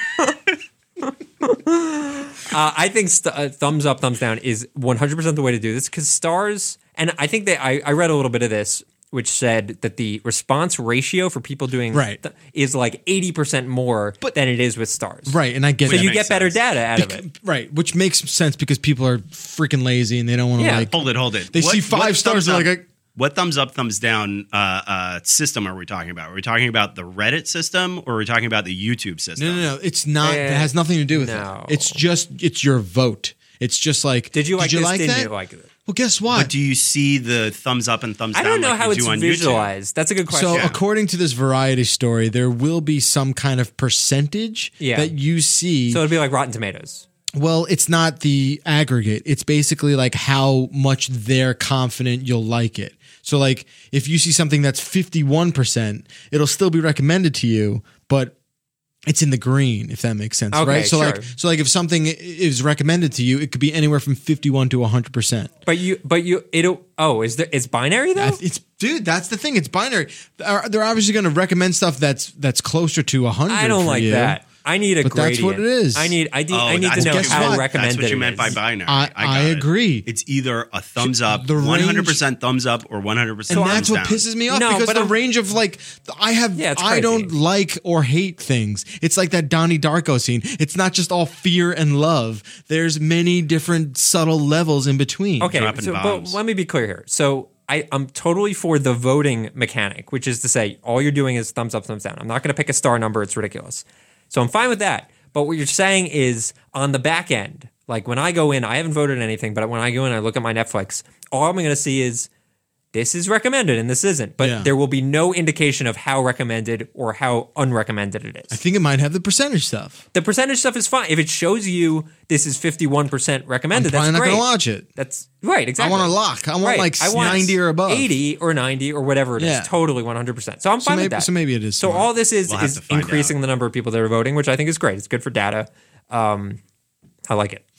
Uh, I think st- uh, thumbs up, thumbs down is one hundred percent the way to do this because stars, and I think that I, I read a little bit of this, which said that the response ratio for people doing Right. th- is like eighty percent more than it is with stars. Right, and I get So that. you makes get better sense. data out of it. Bec- right, which makes sense because people are freaking lazy and they don't want to Yeah. like. Hold it, hold it. They see five stars, thumbs they're up- like, a- what thumbs up, thumbs down uh, uh, system are we talking about? Are we talking about the Reddit system or are we talking about the YouTube system? No, no, no. It's not. Eh, It has nothing to do with no. it. It's just it's your vote. It's just like. Did you like did you this? like Didn't that? you like it? Well, guess what? But do you see the thumbs up and thumbs I down don't know like how you it's do on YouTube? visualized. That's a good question. So, Yeah. according to this Variety story, there will be some kind of percentage Yeah. that you see. So it'd be like Rotten Tomatoes. Well, it's not the aggregate. It's basically like how much they're confident you'll like it. So, like, if you see something that's fifty-one percent, it'll still be recommended to you, but it's in the green, if that makes sense, Okay, right? So, sure. like, so like if something i- is recommended to you, it could be anywhere from fifty-one to one hundred percent. But you, but you, it'll. Oh, is there? It's binary though. It's dude, that's the thing. It's binary. They're they're obviously going to recommend stuff that's that's closer to one hundred. I don't for like you. that. I need a But that's gradient. what it is. I need. I need. Oh, I need to that's know what guess you how what? meant. recommended. That's what you it meant by is. binary. I- got I it. agree. It's either a thumbs up, The range- one hundred percent thumbs up, or one hundred percent And thumbs that's what down. pisses me off No, because but the I'm- range of like I have Yeah, it's I don't crazy. like or hate things. It's like that Donnie Darko scene. It's not just all fear and love. There's many different subtle levels in between. Okay, Dropping so, but bombs. let me be clear here. So I, I'm totally for the voting mechanic, which is to say all you're doing is thumbs up, thumbs down. I'm not going to pick a star number. It's ridiculous. So I'm fine with that. But what you're saying is on the back end, like when I go in, I haven't voted anything, but when I go in, I look at my Netflix, all I'm going to see is this is recommended and this isn't. But Yeah. there will be no indication of how recommended or how unrecommended it I is. think it might have the percentage stuff. The percentage stuff is fine. If it shows you this is fifty-one percent I'm recommended, probably that's not great. going to watch it. That's right, I exactly. want a lock. I want Right. like I want ninety or above. eighty or ninety or whatever it is. Yeah. Totally one hundred percent. So I'm So fine maybe, with that. so maybe it is. So smart. all this is We'll have is to find increasing out. the number of people that are voting, which I think is great. It's good for data. Um, I like it.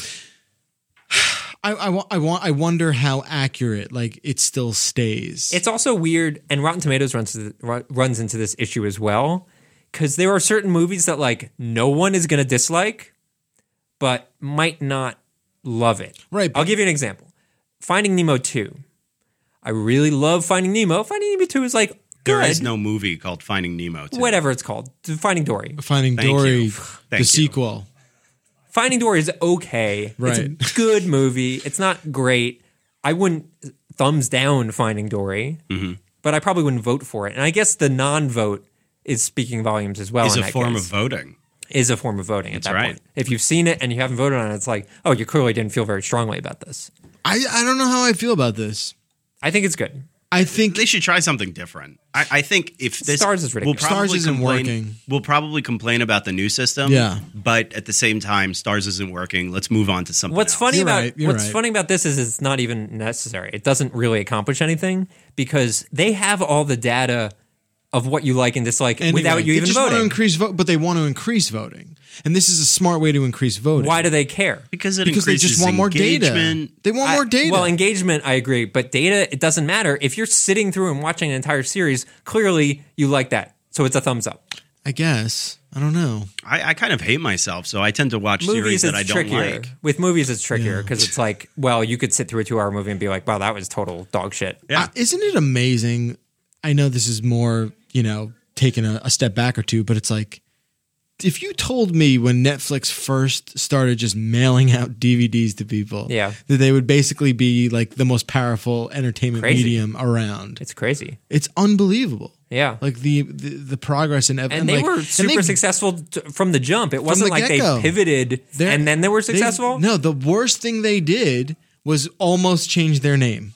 I, I, wa- I want. I wonder how accurate like it still stays. It's also weird, and Rotten Tomatoes runs to the, ru- runs into this issue as well, because there are certain movies that like no one is going to dislike, but might not love it. Right, I'll but- give you an example. Finding Nemo two. I really love Finding Nemo. Finding Nemo two is like good. There is no movie called Finding Nemo. Too. whatever it's called. Finding Dory. Finding Thank Dory, you. the Thank you. sequel. Finding Dory is okay. Right. It's a good movie. It's not great. I wouldn't thumbs down Finding Dory, Mm-hmm. but I probably wouldn't vote for it. And I guess the non-vote is speaking volumes as well. Is in a that form case. of voting. Is a form of voting at That's that right. point. If you've seen it and you haven't voted on it, it's like, oh, you clearly didn't feel very strongly about this. I I don't know how I feel about this. I think it's good. I think They should try something different. I, I think if this Stars is ridiculous. We'll probably Stars isn't complain, working. We'll probably complain about the new system. Yeah. But at the same time, Stars isn't working. Let's move on to something. What's else. funny You're about right, you're what's right. funny about this is it's not even necessary. It doesn't really accomplish anything because they have all the data of what you like and dislike anyway, without you they even just want to voting. increase vote, but they want to increase voting, and this is a smart way to increase voting. Why do they care? Because it Because they increases just want more data. engagement. They want I- more data. Well, engagement, I agree, but data, it doesn't matter. If you're sitting through and watching an entire series, clearly you like that, so it's a thumbs up. I guess I don't know. I, I kind of hate myself, so I tend to watch series Movies, that it's I don't trickier. like. With movies, it's trickier because it's like, well, you could sit through a two-hour movie and be like, wow, that was total dog shit. Yeah. Uh, isn't it amazing? I know this is more, you know, taken a, a step back or two, but it's like, if you told me when Netflix first started just mailing out D V Ds to people, Yeah. that they would basically be like the most powerful entertainment Crazy. medium around, It's crazy. it's unbelievable. Yeah. Like the the, the progress in ev- And they like, were and super they- successful t- from the jump. It wasn't the like get-go. they pivoted They're- and then they were they- successful. No, the worst thing they did was almost change their name.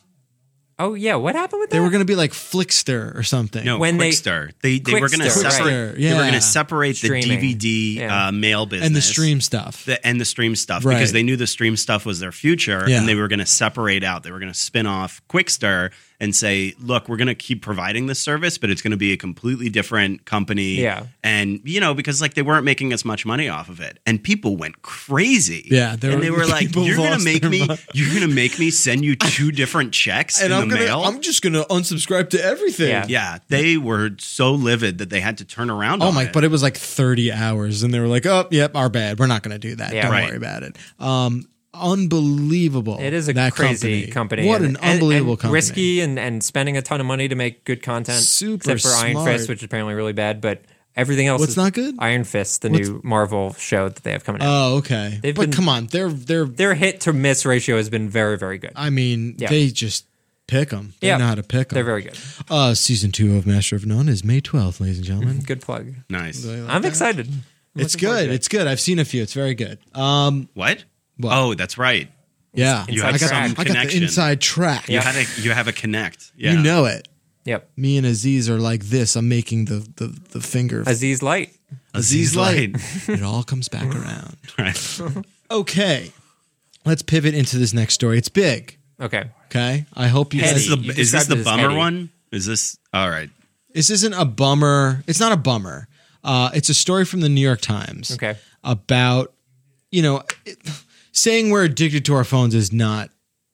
Oh yeah, what happened with that? They were going to be like Flickster or something. No, When they- Quickster. They they, were going to Quickster, right. separate. Quickster, They were going yeah. to separate Streaming. the D V D Yeah. uh, mail business and the stream stuff. the, and the stream stuff Right. because they knew the stream stuff was their future, Yeah. and they were going to separate out. They were going to spin off Quickster and say, "Look, we're going to keep providing this service, but it's going to be a completely different company." Yeah. and you know because like they weren't making as much money off of it, and people went crazy. Yeah, there and were- they were like, people "You're going to lost make their me, mind. you're going to make me send you two different checks in and I'm the gonna, mail." I'm just going to unsubscribe to everything. Yeah. Yeah, they were so livid that they had to turn around. Oh on my! it. But it was like thirty hours, and they were like, "Oh, yep, our bad. We're not going to do that. Yeah. Don't Right. worry about it." Um, unbelievable. It is a that crazy company. What and, an unbelievable and, and company. Risky and, and spending a ton of money to make good content. Super except for Iron smart. Fist, which is apparently really bad. But everything else What's is not good? Iron Fist, the What's- new Marvel show that they have coming out. Oh, okay. They've but been- come on, they're they're. Their hit to miss ratio has been very, very good. I mean, Yeah. they just pick them. They Yeah. know how to pick them. They're very good. Uh, season two of Master of None is May twelfth, ladies and gentlemen. Good plug. nice. I'm excited. I'm It's looking forward good. to it. It's good. I've seen a few. It's very good. Um, What? What? Oh, that's right. yeah, You Inside have I got, some I got the connection. inside track. You Yeah. had a you have a connect. Yeah. You know it. Yep. Me and Aziz are like this. I'm making the the, the finger. Aziz Light. Aziz Light. Light. It all comes back around. Right. Okay, let's pivot into this next story. It's big. Okay. Okay, I hope you Is Eddie. guys. this the, You is this described the it as bummer Eddie. one? Is this all right? This isn't a bummer. It's not a bummer. Uh, it's a story from the New York Times. Okay. About, you know, it, saying we're addicted to our phones is not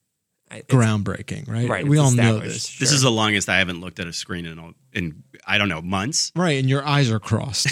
I- it's- groundbreaking, right? Right, We it's all know established. this. This Sure. is the longest I haven't looked at a screen in in I don't know months. Right, and your eyes are crossed.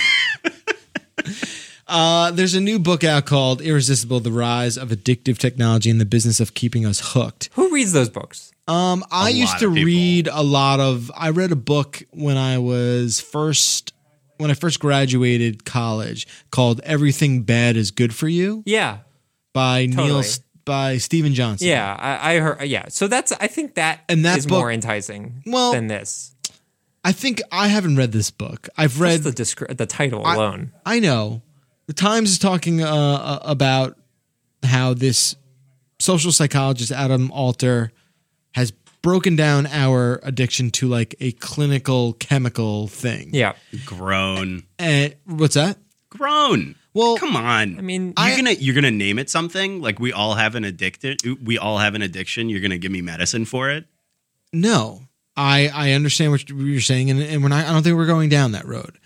uh, there's a new book out called Irresistible: The Rise of Addictive Technology and the Business of Keeping Us Hooked. Who reads those books? Um, I A used lot to of people. read a lot of. I read a book when I was first when I first graduated college called "Everything Bad Is Good for You" Yeah. by Neil Totally. by Stephen Johnson. Yeah. I, I heard. Yeah. So that's. I think that And that is book- more enticing Well, than this. I think I haven't read this book. I've read Just the descri- the title I- alone. I know. The Times is talking uh, uh, about how this social psychologist, Adam Alter, has broken down our addiction to like a clinical chemical thing. Yeah. Grown, And what's that? grown. Well, Come on. I mean, you're I- gonna you're gonna name it something like we all have an addicted. We all have an addiction. You're gonna give me medicine for it. No. I, I understand what you're saying, and, and we're not. I don't think we're going down that road.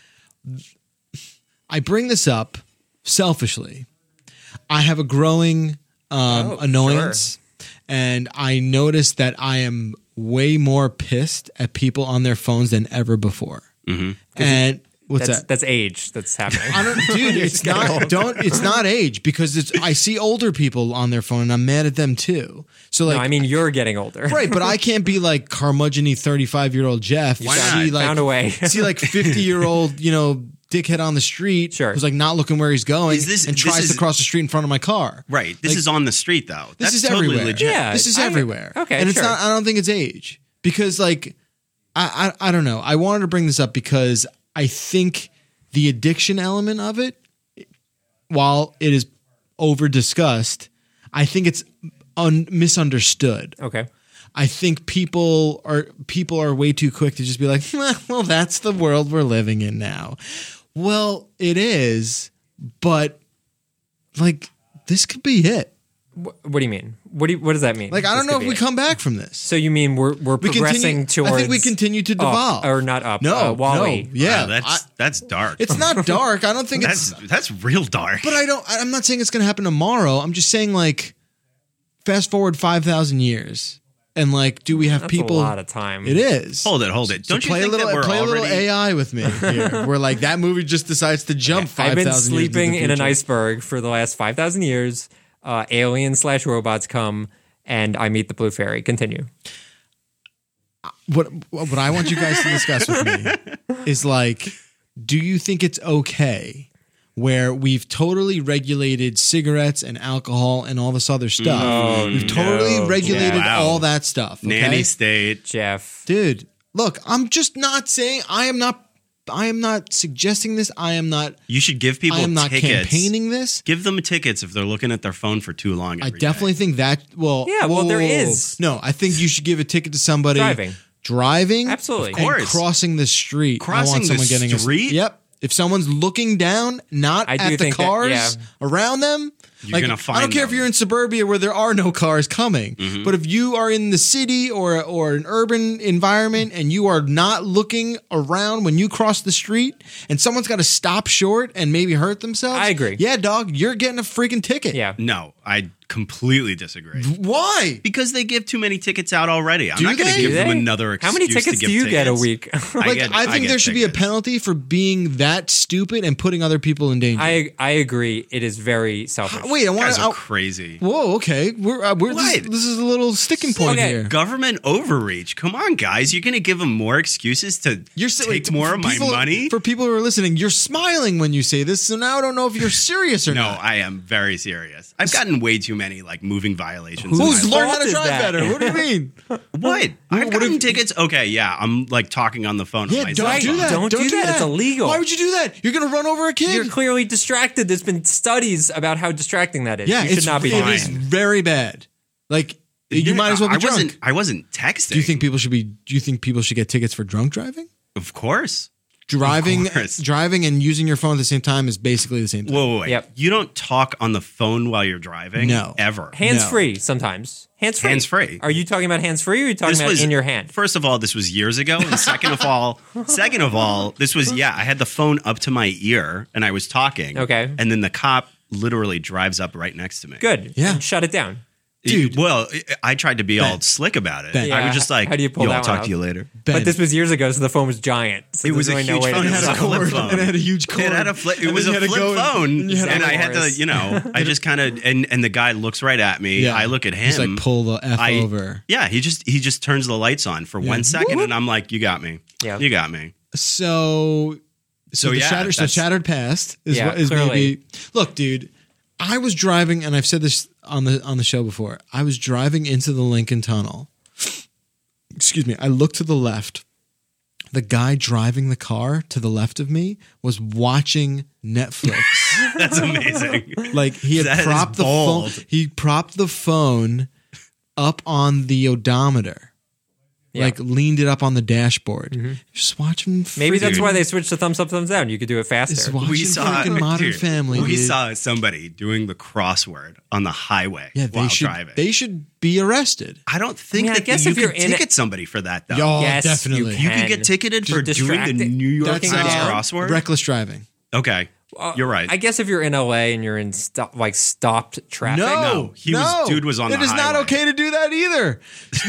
I bring this up selfishly. I have a growing um, Oh, annoyance, and I notice that I am way more pissed at people on their phones than ever before. And what's that's that? that's age that's happening. I don't, dude. It's not. Don't. It's not age because it's. I see older people on their phone, and I'm mad at them too. So like, no, I mean you're getting older. right, but I can't be like curmudgeon-y thirty-five year old Jeff. Why see not? like Found a way. see like fifty year old you know dickhead on the street Sure. who's like not looking where he's going Is this- and this tries is- to cross the street in front of my car. Right. This Like, is on the street though. This That's is totally everywhere. legit. Yeah. This is I- everywhere. okay, and it's sure. not. I don't think it's age because like I, I I don't know. I wanted to bring this up because I think the addiction element of it, while it is over discussed, I think it's un- misunderstood. Okay. I think people are people are way too quick to just be like, well, that's the world we're living in now. Well, it is, but like this could be it. Wh- What do you mean? What do you, what does that mean? Like I This don't know could if be we it? come back from this. So you mean we're we're We progressing continue- towards? I think we continue to up, devolve. or not up? No, uh, Wall-E. no, yeah, Wow, that's I- that's dark. it's not dark. I don't think that's it's. that's real dark. But I don't. I'm not saying it's going to happen tomorrow. I'm just saying like, fast forward five thousand years, and like, do we have That's people? a lot of time. It is. hold it, hold it. So Don't you play think a little, that we're play already a little A I with me here? Where like that movie just decides to jump five I've been thousand years into sleeping the in an future. iceberg for the last five thousand years. Uh, aliens slash robots come, and I meet the blue fairy. Continue. what what I want you guys to discuss with me is like, do you think it's okay where we've totally regulated cigarettes and alcohol and all this other stuff? Oh, we've totally no, regulated Jeff. Wow. all that stuff. Okay? Nanny state. Jeff. Dude, look, I'm just not saying I am not I am not suggesting this. I am not You should give people I am not tickets. campaigning this. Give them tickets if they're looking at their phone for too long. I every definitely day. think that well Yeah, well, whoa, there whoa, whoa, whoa. is. No, I think you should give a ticket to somebody Driving. driving Absolutely. Of and course. crossing the street. I Crossing want the someone getting a street? Yep. If someone's looking down, not I do at the think that- cars yeah. around them, You're like, gonna I find don't care if them. you're in suburbia where there are no cars coming, Mm-hmm. but if you are in the city or or an urban environment and you are not looking around when you cross the street and someone's got to stop short and maybe hurt themselves, I agree. Yeah, dog, you're getting a freaking ticket. Yeah. No, I completely disagree. Why? Because they give too many tickets out already. I'm Do not going they? to give Do them they? another excuse How many to tickets give do you get a tickets. week? I Like, get- I I think get there should be a tickets. penalty for being that stupid and putting other people in danger. I I agree. It is very selfish. Wait, I You want guys are to. crazy. Whoa, okay. We're, uh, we're this, What? this is a little sticking point Okay. here. Government overreach. Come on, guys. You're going to give them more excuses to You're si- take wait, more for of my people- money? For people who are listening, you're smiling when you say this, so now I don't know if you're serious or No, not. I am very serious. I've gotten way too many like moving violations. in Who's my learned life. how to is drive that? better? What do you mean? What? What I've if- gotten tickets. Okay, yeah. I'm like talking on the phone. Yeah, on my don't cell do phone. that. Don't do that. It's illegal. Why would you do that? You're going to run over a kid. You're clearly distracted. There's been studies about how distracting that is. yeah, you should it's, not be it doing is it. very bad. Like you Yeah, might as well be I drunk. wasn't. I wasn't texting. Do you think people should be? Do you think people should get tickets for drunk driving? Of course. Driving, course. driving, and using your phone at the same time is basically the same thing. Whoa, whoa, wait. Yep. You don't talk on the phone while you're driving? No. Ever. Hands No. free sometimes. Hands free. Hands free. Are you talking about hands free or are you talking This about was in your hand? First of all, this was years ago, and second of all, second of all, this was yeah. I had the phone up to my ear and I was talking. Okay. and then the cop literally drives up right next to me. Good. Yeah. And shut it down. Dude. Well, I tried to be all Ben. slick about it. Ben. I Yeah, was just like, how do you pull Yo, that I'll one talk out? to you later. Ben. But this was years ago, so the phone was giant. So It was there's a really huge no way phone. to It do had a something. flip cord, phone. and it had a huge cord. It had a flip. It And was then a you had to flip go and- phone, and you had to and go- I had to, you know, I just kind of, and and the guy looks right at me. Yeah. I look at him. He's like, pull the F I- over. Yeah, he just he just turns the lights on for one second, and I'm like, you got me. Yeah. you got me. So, so, So, the yeah, shattered, so that's- shattered past is Yeah, what is clearly. maybe. Look, dude, I was driving, and I've said this on the on the show before. I was driving into the Lincoln Tunnel. Excuse me. I looked to the left. The guy driving the car to the left of me was watching Netflix. That's amazing. Like he had That is propped the phone. bold. He propped the phone up on the odometer. Yeah. Like leaned it up on the dashboard. Just watching. Maybe that's Dude. why they switched to thumbs up, thumbs down. You could do it Just faster. watching we saw freaking Modern dude, Family. We dude. saw somebody doing the crossword on the highway Yeah, they while should. driving. They should be arrested. I don't think I mean, I that guess you if you're could in ticket somebody for that though. Y'all Yes, definitely. you You could can. get ticketed Just for doing the distracted- New York That's Times down. crossword. Reckless driving. Okay, Uh, you're right. I guess if you're in L A and you're in stop, like stopped traffic. No, No, he was- no. dude was on It the is not highway. okay to do that either.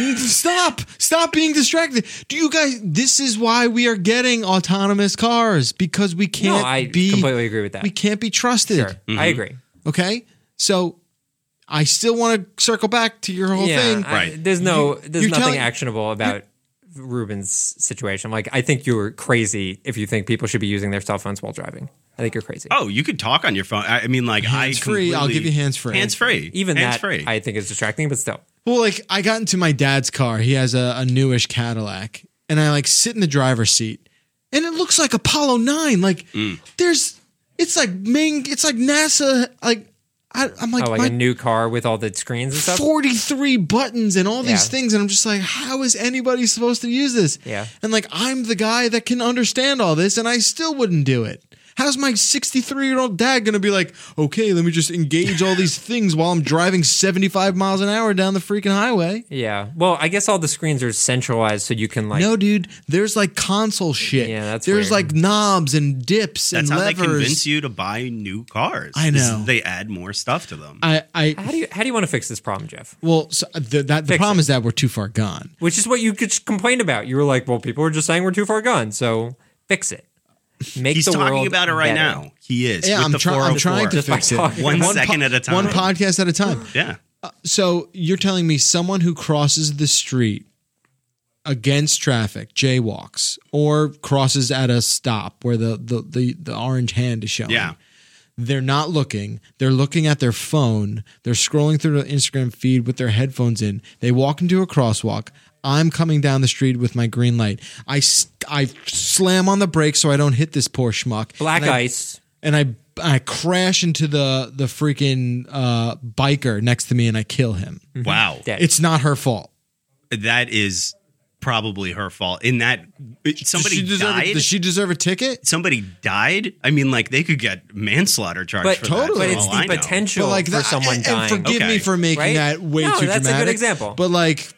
Stop. Stop being distracted. Do you guys? This is why we are getting autonomous cars because we No, can't I be. completely agree with that. We can't be trusted. Sure, I agree. Okay, so I still want to circle back to your whole Yeah, thing. I- Right. there's no, You- there's you're nothing telling- actionable about Ruben's situation. Like, I think you're crazy if you think people should be using their cell phones while driving. I think you're crazy. Oh, you could talk on your phone. I I mean, like Hands-free, I I'll completely- give you hands-free. Hands-free. Even hands-free. that, I think is distracting, but still. Well, like I got into my dad's car. He has a, a newish Cadillac, and I like sit in the driver's seat, and it looks like Apollo nine. Like Mm. there's, it's like main, it's like NASA. Like I, I'm like, Oh, like my a new car with all the screens and stuff. forty-three buttons and all these Yeah. things, and I'm just like, how is anybody supposed to use this? Yeah. And like I'm the guy that can understand all this, and I still wouldn't do it. How's my sixty-three year old dad going to be like, okay, let me just engage all these things while I'm driving seventy-five miles an hour down the freaking highway? Yeah. Well, I guess all the screens are centralized, so you can like. No, dude, there's like console shit. Yeah, that's There's weird. like knobs and dips That's and how levers. they convince you to buy new cars. I is know. They add more stuff to them. I, I, How do you how do you want to fix this problem, Jeff? well, so the, that the Fix problem it. is that we're too far gone. Which is what you could complain about. You were like, well, people are just saying we're too far gone, so fix it. Make He's the talking world about it right better. now. He is. Yeah, with I'm, the try- I'm trying to Just by fix it. talking. One po- second at a time. One podcast at a time. Yeah. So you're telling me someone who crosses the street against traffic, jaywalks, or crosses at a stop where the the the, the orange hand is showing. Yeah. They're not looking. They're looking at their phone. They're scrolling through the Instagram feed with their headphones in. They walk into a crosswalk. I'm coming down the street with my green light. I, s- I slam on the brakes so I don't hit this poor schmuck. Black and I, ice. And I I crash into the the freaking uh, biker next to me and I kill him. Wow. Dead. It's not her fault. That is probably her fault. In that somebody does she deserve died. A, does she deserve a ticket? Somebody died. I mean, like they could get manslaughter charged But for totally. that. But for it's all the I know. potential But like for that, someone and, dying. and forgive Okay. me for making Right? that way No, too that's a good dramatic. example. But like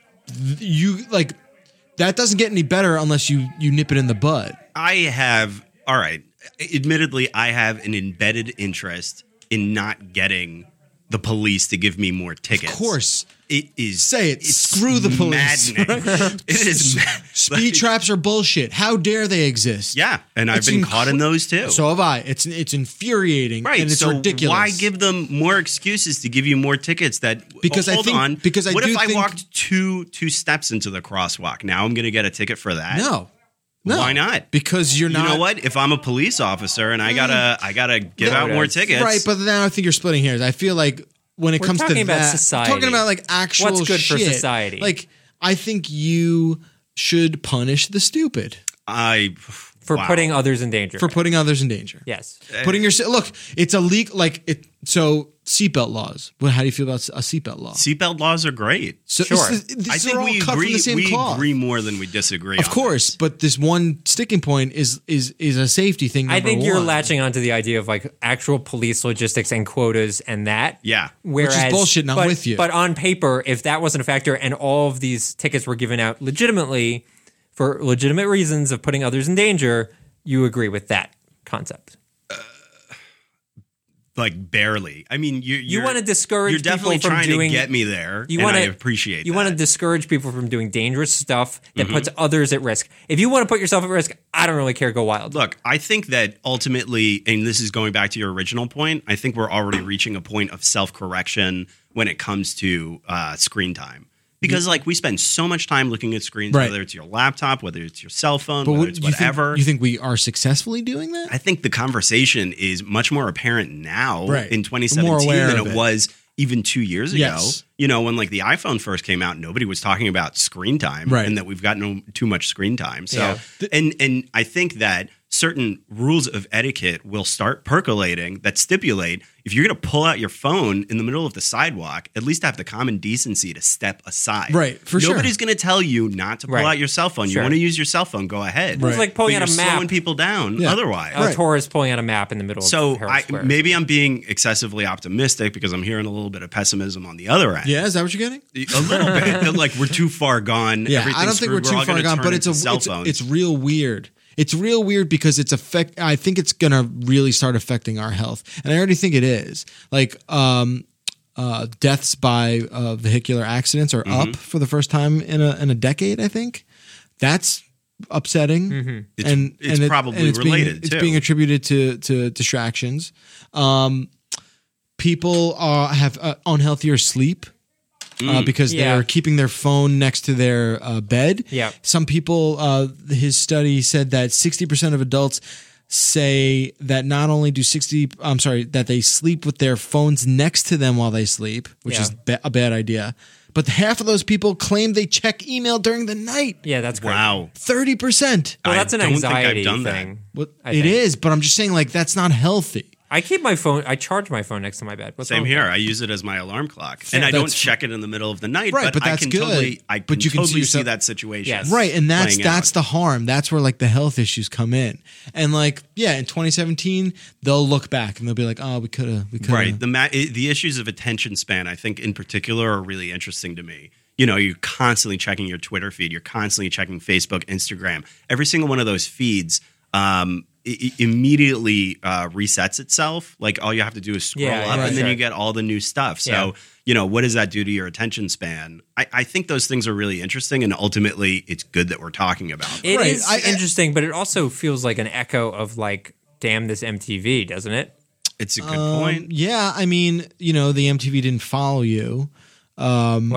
you like that doesn't get any better unless you you nip it in the bud. I have. All right. Admittedly, I have an embedded interest in not getting the police to give me more tickets. Of course. It is. Say it. It's Screw the police. maddening. It is. ma- Speed like- traps are bullshit. How dare they exist? Yeah, and I've It's been inc- caught in those too. So have I. It's it's infuriating Right, and it's so ridiculous. why give them more excuses to give you more tickets? That Because oh, I hold think- on. because I what do if I think- walked two two steps into the crosswalk? Now I'm going to get a ticket for that. No. No. Why not? Because you're You not know what? If I'm a police officer and I gotta I gotta give No, out it more is. tickets, Right, but now I think you're splitting hairs. I feel like when it We're comes to talking about that, society. talking about like actual What's good for shit, society? Like I think you should punish the stupid I for wow. putting others in danger. for putting others in danger. yes. Putting your look, it's a leak like it. So seatbelt laws. Well, how do you feel about a seatbelt law? seatbelt laws are great. So Sure. this- these I are think all we cut agree. from the same We cloth. agree more than we disagree. Of on course, this. but this one sticking point is is is a safety thing. I number think you're one. latching onto the idea of like actual police logistics and quotas and that. Yeah. Whereas, bullshit, and I'm but, with you. But on paper, if that wasn't a factor and all of these tickets were given out legitimately for legitimate reasons of putting others in danger, you agree with that concept. Like barely. I mean, you You want to discourage You're definitely people from trying doing. to get me there. You and want I to appreciate. You that. want to discourage people from doing dangerous stuff that Mm-hmm. puts others at risk. If you want to put yourself at risk, I don't really care. Go wild. Look, I think that ultimately, and this is going back to your original point, I think we're already reaching a point of self-correction when it comes to uh, screen time. Because like we spend so much time looking at screens, Right. whether it's your laptop, whether it's your cell phone, But whether what, it's you think, whatever. you think we are successfully doing that? I think the conversation is much more apparent now Right. in twenty More seventeen aware than of it it. was even two years ago. Yes. You know, when like the iPhone first came out, nobody was talking about screen time Right. and that we've got no too much screen time. So Yeah. and and I think that certain rules of etiquette will start percolating that stipulate if you're going to pull out your phone in the middle of the sidewalk, at least have the common decency to step aside. Right, for sure. Nobody's going to tell you not to pull Right. out your cell phone. You Sure. want to use your cell phone, go ahead. It's like pulling But out a you're map. slowing people down Yeah. otherwise. A Right. tourist pulling out a map in the middle So of Herald I, Square. maybe I'm being excessively optimistic because I'm hearing a little bit of pessimism on the other end. Yeah, is that what you're getting? A little bit. Like we're too far gone. Yeah, Everything's I don't think screwed. we're too all far gonna gone, turn but it's a into cell it's, phones. it's real weird. It's real weird because it's affect. I think it's gonna really start affecting our health, and I already think it is. Like um, uh, deaths by uh, vehicular accidents are Mm-hmm. up for the first time in a in a decade. I think that's upsetting, It's- and it's and probably and it's related, Being, too. It's being attributed to to distractions. Um, people are have uh, unhealthier sleep. Mm. Uh, because Yeah. they're keeping their phone next to their uh, bed. Yeah. Some people, uh, his study said that sixty percent of adults say that not only do sixty, I'm sorry, that they sleep with their phones next to them while they sleep, which Yeah. is ba- a bad idea. But half of those people claim they check email during the night. Yeah, that's great. wow. thirty percent. Well, I that's an don't think I've anxiety done that. thing. What I it think. is, but I'm just saying, like, that's not healthy. I keep my phone. I charge my phone next to my bed. What's Same wrong with here. that? I use it as my alarm clock, and I don't That's- check it in the middle of the night. Right, but I that's can good. totally, I can But you can see totally see, yourself- that situation. Yes. Right, and that's playing that's out. the harm. That's where like the health issues come in. And like, yeah, in twenty seventeen, they'll look back and they'll be like, "Oh, we could have, we could have." Right. The ma- the issues of attention span, I think, in particular, are really interesting to me. You know, you're constantly checking your Twitter feed. You're constantly checking Facebook, Instagram. Every single one of those feeds um, i- immediately uh, resets itself. Like all you have to do is scroll Yeah, up, yeah, and then sure. you get all the new stuff. So, Yeah. you know, what does that do to your attention span? I, I think those things are really interesting, and ultimately, it's good that we're talking about them. It Right, is I- I- interesting, but it also feels like an echo of like, damn this M T V, doesn't it? It's a good Um, point. Yeah, I mean, you know, the M T V didn't follow you. Um, What?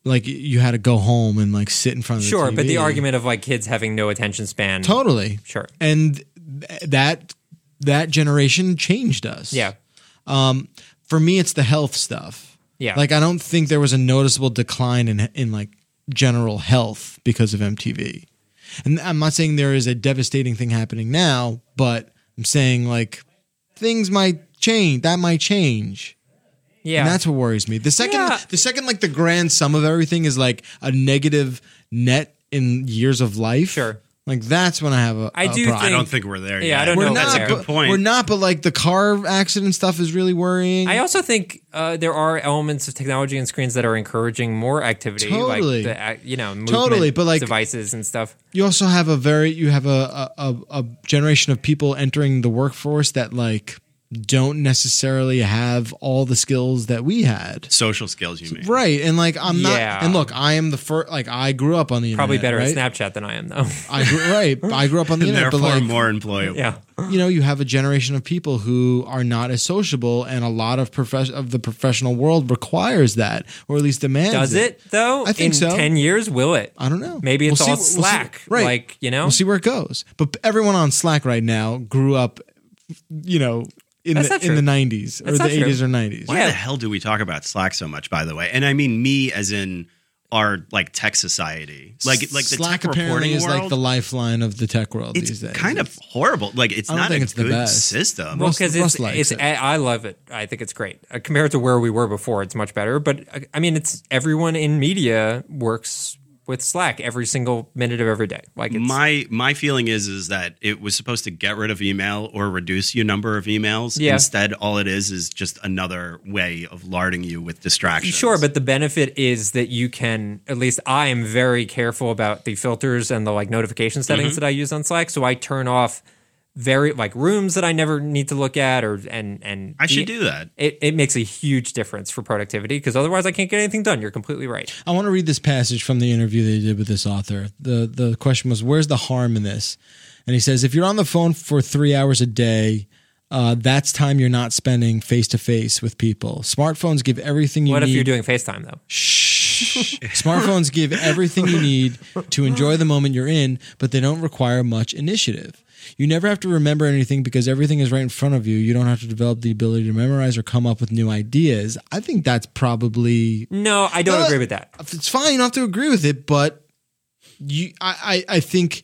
like you had to go home and like sit in front of the Sure, T V. but the argument of like kids having no attention span. Totally. Sure. And th- that that generation changed us. Yeah. Um, for me, it's the health stuff. Yeah. Like I don't think there was a noticeable decline in in like general health because of M T V. And I'm not saying there is a devastating thing happening now, but I'm saying like things might change. That might change. Yeah. And that's what worries me. The second, Yeah. the second, like the grand sum of everything is like a negative net in years of life. Sure. Like that's when I have a. I a do problem. I don't think we're there Yeah, yet. I don't We're know if not. that's That's a there. good but, point. We're not, but like the car accident stuff is really worrying. I also think uh, there are elements of technology and screens that are encouraging more activity, Totally. like the, uh, you know, movement Totally, but, like- devices and stuff. you also have a very you have a, a a generation of people entering the workforce that like don't necessarily have all the skills that we had. Social skills, you mean? Right. And like I'm not Yeah. and look, I am the first like I grew up on the Probably internet. better right? at Snapchat than I am, though. I grew, right. I grew up on the And internet, but therefore like more employable. yeah. you know, you have a generation of people who are not as sociable, and a lot of prof- of the professional world requires that, or at least demands. Does it, though? I think In so. ten years, will it? I don't know. Maybe it's We'll all see- we'll see- Slack. right? Like, you know? we'll see where it goes. But everyone on Slack right now grew up, you know, in That's the not in the true. nineties or That's the not true. eighties or nineties. Why Yeah. the hell do we talk about Slack so much, by the way? And I mean me as in our like tech society. Like like the Slack tech apparently reporting is world. like the lifeline of the tech world it's these days. kind of horrible. Like it's I don't not think a it's the good best. system. Well, Russ- because Russ it's, likes it's it. I I love it. I think it's great. Uh, compared to where we were before, it's much better. But uh, I mean, it's everyone in media works with Slack every single minute of every day. Like it's, my my feeling is is that it was supposed to get rid of email or reduce your number of emails. Yeah. Instead, all it is is just another way of larding you with distractions. Sure, but the benefit is that you can, at least I am very careful about the filters and the like notification settings Mm-hmm. that I use on Slack. So I turn off very like rooms that I never need to look at or and and I should the- do that. It, it makes a huge difference for productivity because otherwise I can't get anything done. You're completely right. I want to read this passage from the interview they did with this author. The the question was, where's the harm in this? And he says, if you're on the phone for three hours a day, uh, that's time you're not spending face to face with people. Smartphones give everything you What need. if you're doing FaceTime though? Shh. Smartphones give everything you need to enjoy the moment you're in, but they don't require much initiative. You never have to remember anything because everything is right in front of you. You don't have to develop the ability to memorize or come up with new ideas. I think that's probably No, I don't Uh, agree with that. it's fine. You don't have to agree with it, but you, I, I, I think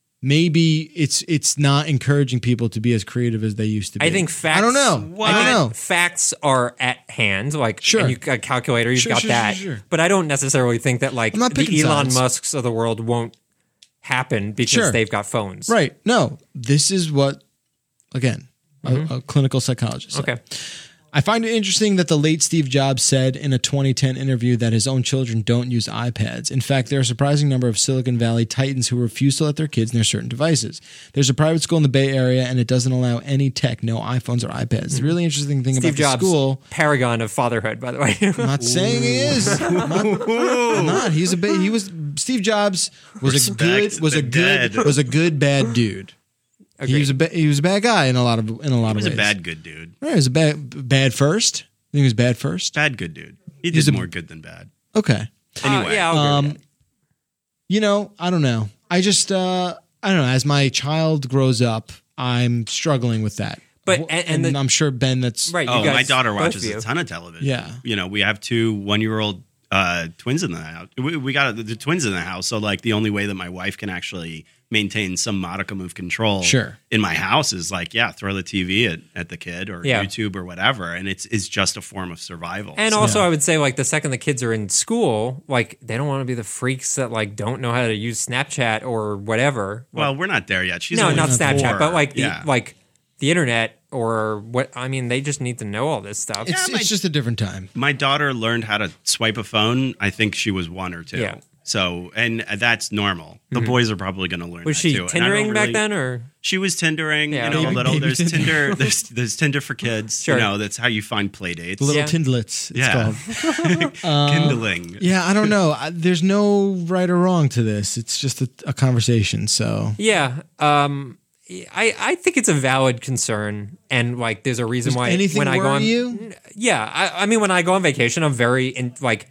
maybe it's it's not encouraging people to be as creative as they used to be. I think facts. I don't know. I I don't know. think facts are at hand. Like, Sure. and you got a calculator, you've Sure, got sure, that. sure, sure. But I don't necessarily think that like I'm not the picking Elon sides. Musks of the world won't happen because Sure. they've got phones. Right. No, this is what, again, a, a clinical psychologist said. Okay. I find it interesting that the late Steve Jobs said in a twenty ten interview that his own children don't use iPads. In fact, there are a surprising number of Silicon Valley titans who refuse to let their kids near certain devices. There's a private school in the Bay Area, and it doesn't allow any tech, no iPhones or iPads. The really interesting thing Steve about Jobs, the school, paragon of fatherhood, by the way. I'm not saying he is. I'm not, I'm not. He's a ba- he was Steve Jobs was Respect a good was the a good dead. was a good bad dude. He Agreed. was a ba- he was a bad guy in a lot of in a lot He of was ways. a bad good dude. Right, he was a bad bad first. I think he was bad first. Bad good dude. He He's did a- more good than bad. Okay. Uh, Anyway, yeah, I'll agree Um, with that. You know, I don't know. I just uh I don't know. As my child grows up, I'm struggling with that. But- Wh- and- and the- I'm sure Ben, that's Right. You oh, guys, my daughter both watches of you. a ton of television. Yeah. You know, we have two one-year-old uh, twins in the house. We, we got the, the twins in the house. So, like, the only way that my wife can actually maintain some modicum of control Sure. in my house is like, yeah, throw the T V at, at the kid or Yeah. YouTube or whatever. And it's, it's just a form of survival. And So- also, Yeah. I would say, like, the second the kids are in school, like, they don't want to be the freaks that, like, don't know how to use Snapchat or whatever. well, we're not there yet. She's no, only not Snapchat, four. but, like, the, yeah. like, the internet or what, I mean, they just need to know all this stuff. it's, my- it's just a different time. My daughter learned how to swipe a phone. I think she was one or two. Yeah. So, and that's normal. The boys are probably going to learn. Was that she too. And I don't Tindering back really- then, or She was Tindering, Yeah, you know, baby- a little. baby There's Tinder. Tinder. There's there's Tinder for kids. Sure. You know, that's how you find play dates. Little Yeah. Tindlets, it's Yeah. called. Kindling. Yeah, I don't know. I, there's no right or wrong to this. It's just a, a conversation. So yeah, um, I I think it's a valid concern, and like, there's a reason Does why anything when I go worry on, you? yeah, I, I mean, when I go on vacation, I'm very in, like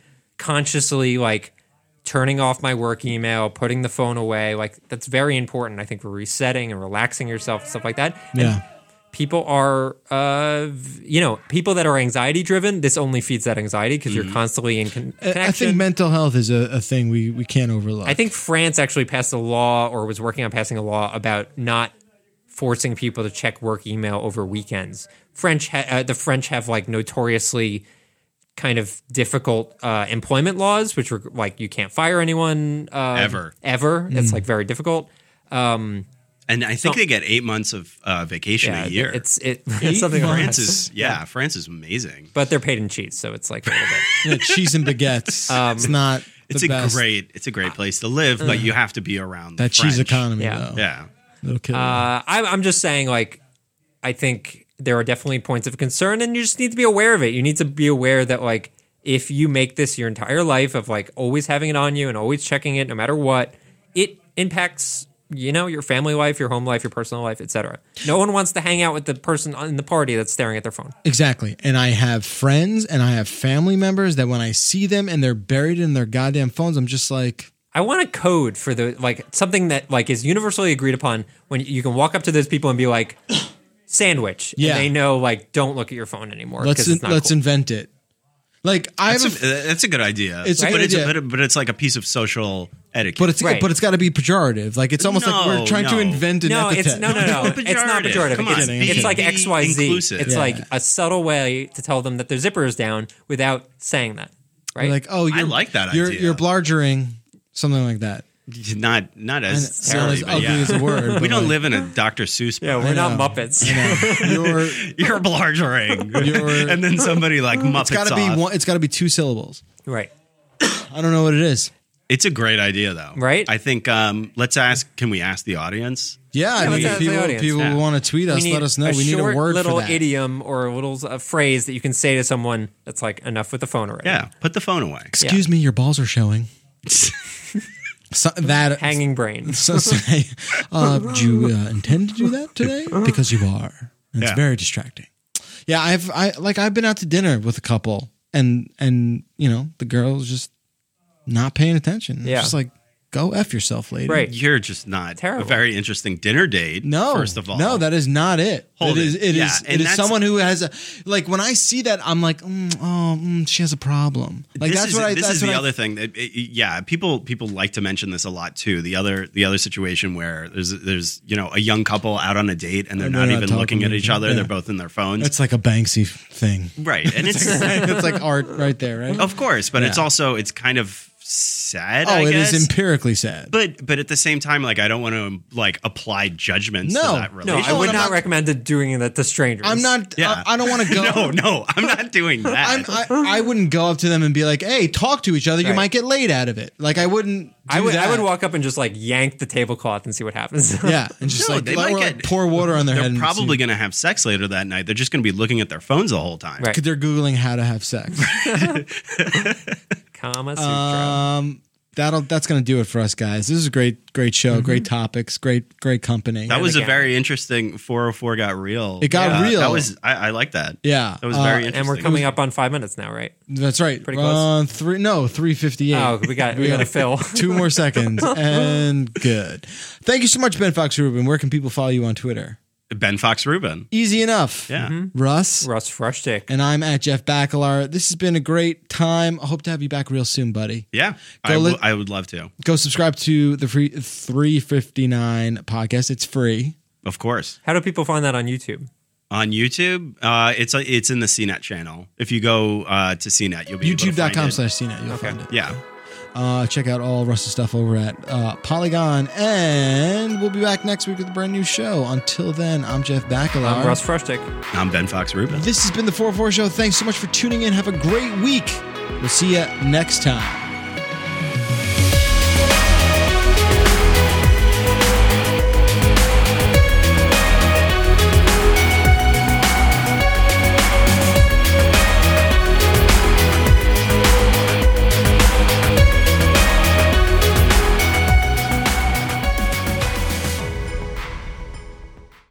consciously like turning off my work email, putting the phone away. Like that's very important, I think, for resetting and relaxing yourself and stuff like that. And Yeah. people are, uh, you know, people that are anxiety driven, this only feeds that anxiety because you're constantly in con- I- connection. I think mental health is a, a thing we, we can't overlook. I think France actually passed a law or was working on passing a law about not forcing people to check work email over weekends. French, ha- uh, the French have like notoriously kind of difficult uh, employment laws, which were like you can't fire anyone uh, Ever. Ever. It's like very difficult. Um, And I think So- they get eight months of uh, vacation yeah, a year. it's it, it's something like France that. is yeah, France is amazing. But they're paid in cheese, so it's like a little bit. Yeah, cheese and baguettes. Um, it's not. The It's a best. great it's a great place to live, but you have to be around the that cheese French. economy Yeah. though. Yeah. It'll kill you. Uh, I'm, I'm just saying, like, I think there are definitely points of concern, and you just need to be aware of it. You need to be aware that, like, if you make this your entire life of, like, always having it on you and always checking it no matter what, it impacts, you know, your family life, your home life, your personal life, et cetera. No one wants to hang out with the person in the party that's staring at their phone. Exactly. And I have friends and I have family members that when I see them and they're buried in their goddamn phones, I'm just like, I want a code for the, like, something that, like, is universally agreed upon when you can walk up to those people and be like, sandwich. Yeah. And they know, like, don't look at your phone anymore. let's 'cause it's not let's cool. invent it. Like I have, That's a, a, that's a good idea. It's a but good it's idea. but, but it's like a piece of social etiquette. but it's Right. but it's got to be pejorative. Like it's almost like we're No, trying to no. invent an No, epithet. it's no, no, no. No, It's not pejorative. pejorative. Come on, it's, be- it's like be X Y Z. inclusive. It's Yeah. like a subtle way to tell them that their zipper is down without saying that. Right? Like oh, I you're, like that You're idea. you're blargering, something like that. not not And as it's not silly, as but ugly yeah. as a word. We but don't like, live in a Doctor Seuss book. yeah, we're not know. Muppets. You're. You're blargering. You're- and then somebody like Muppets It's got to be off. one. It's got to be two syllables. Right. I don't know what it is. It's a great idea, though. Right? I think. Um, let's ask. Can we ask the audience? Yeah, I let's mean, ask the people audience. people Yeah. want to tweet us. We need Let us know. a We need short a word little for that. idiom or a little a phrase that you can say to someone that's like enough with the phone already. Yeah. Put the phone away. Excuse me, your balls are showing. So, that Hanging brain. So say, uh, do you uh, intend to do that today? Because you are. And it's Yeah. very distracting. Yeah, I've I like I've been out to dinner with a couple, and and you know the girl's just not paying attention. It's Yeah. just like go f yourself, lady. Right. You're just not Terrible. a very interesting dinner date. No, First of all, no, that is not it. Hold it is. it. It Yeah, is. and It is that's- someone who has a like. When I see that, I'm like, mm, oh, mm, she has a problem. Like this that's is, what I. this that's is what the I, other thing that it- it- yeah people people like to mention this a lot too. The other the other situation where there's there's you know a young couple out on a date and they're And not, they're not even looking talking at to each each other. other. They're both in their phones. It's like a Banksy thing. right, and it's It's like art right there, right? of course, but it's Yeah. also it's kind of sad. oh, I it guess. is empirically sad. But but at the same time, like I don't want to like apply judgments No. to that No, relationship. I would I'm not not- recommend it doing that to strangers. I'm not. Yeah. I, I don't want to go. No, no, I'm not doing that. I'm, I, I wouldn't go up to them and be like, "Hey, talk to each other. You Right. might get laid out of it." Like I wouldn't. Do I would That. I would walk up and just like yank the tablecloth and see what happens. Yeah, and just No, like, they let- might or, like get- pour water on their head. They're and probably see- going to have sex later that night. They're just going to be looking at their phones the whole time. Right. They're googling how to have sex. Kama Sutra. um, that'll that's gonna do it for us, guys. This is a great, great show. Great topics. Great, great company. That was a again. very interesting four oh four got real. It got Yeah, real. That was I, I like that. Yeah, That was uh, very interesting. and we're coming up on five minutes now, right? That's right. Pretty close. Uh, three. No, three fifty eight. Oh, we got we got to fill. Two more seconds and good. Thank you so much, Ben Fox Rubin. Where can people follow you on Twitter? Ben Fox Rubin. Easy enough. Yeah. Russ. Russ Frushtick. And I'm at Jeff Bakalar. This has been a great time. I hope to have you back real soon, buddy. Yeah. Go I, li- w- I would love to. Go subscribe to the free three fifty-nine podcast. It's free. Of course. How do people find that on YouTube? On YouTube, uh, it's a, it's in the C net channel. If you go uh, to C net, you'll be able to YouTube.com find it. slash CNET. You'll find it. Yeah. Uh, check out all Russ's stuff over at uh, Polygon. And we'll be back next week with a brand new show. Until then, I'm Jeff Bakalar. I'm Russ Frushtick. I'm Ben Fox Rubin. This has been the four oh four Show. Thanks so much for tuning in. Have a great week. We'll see you next time.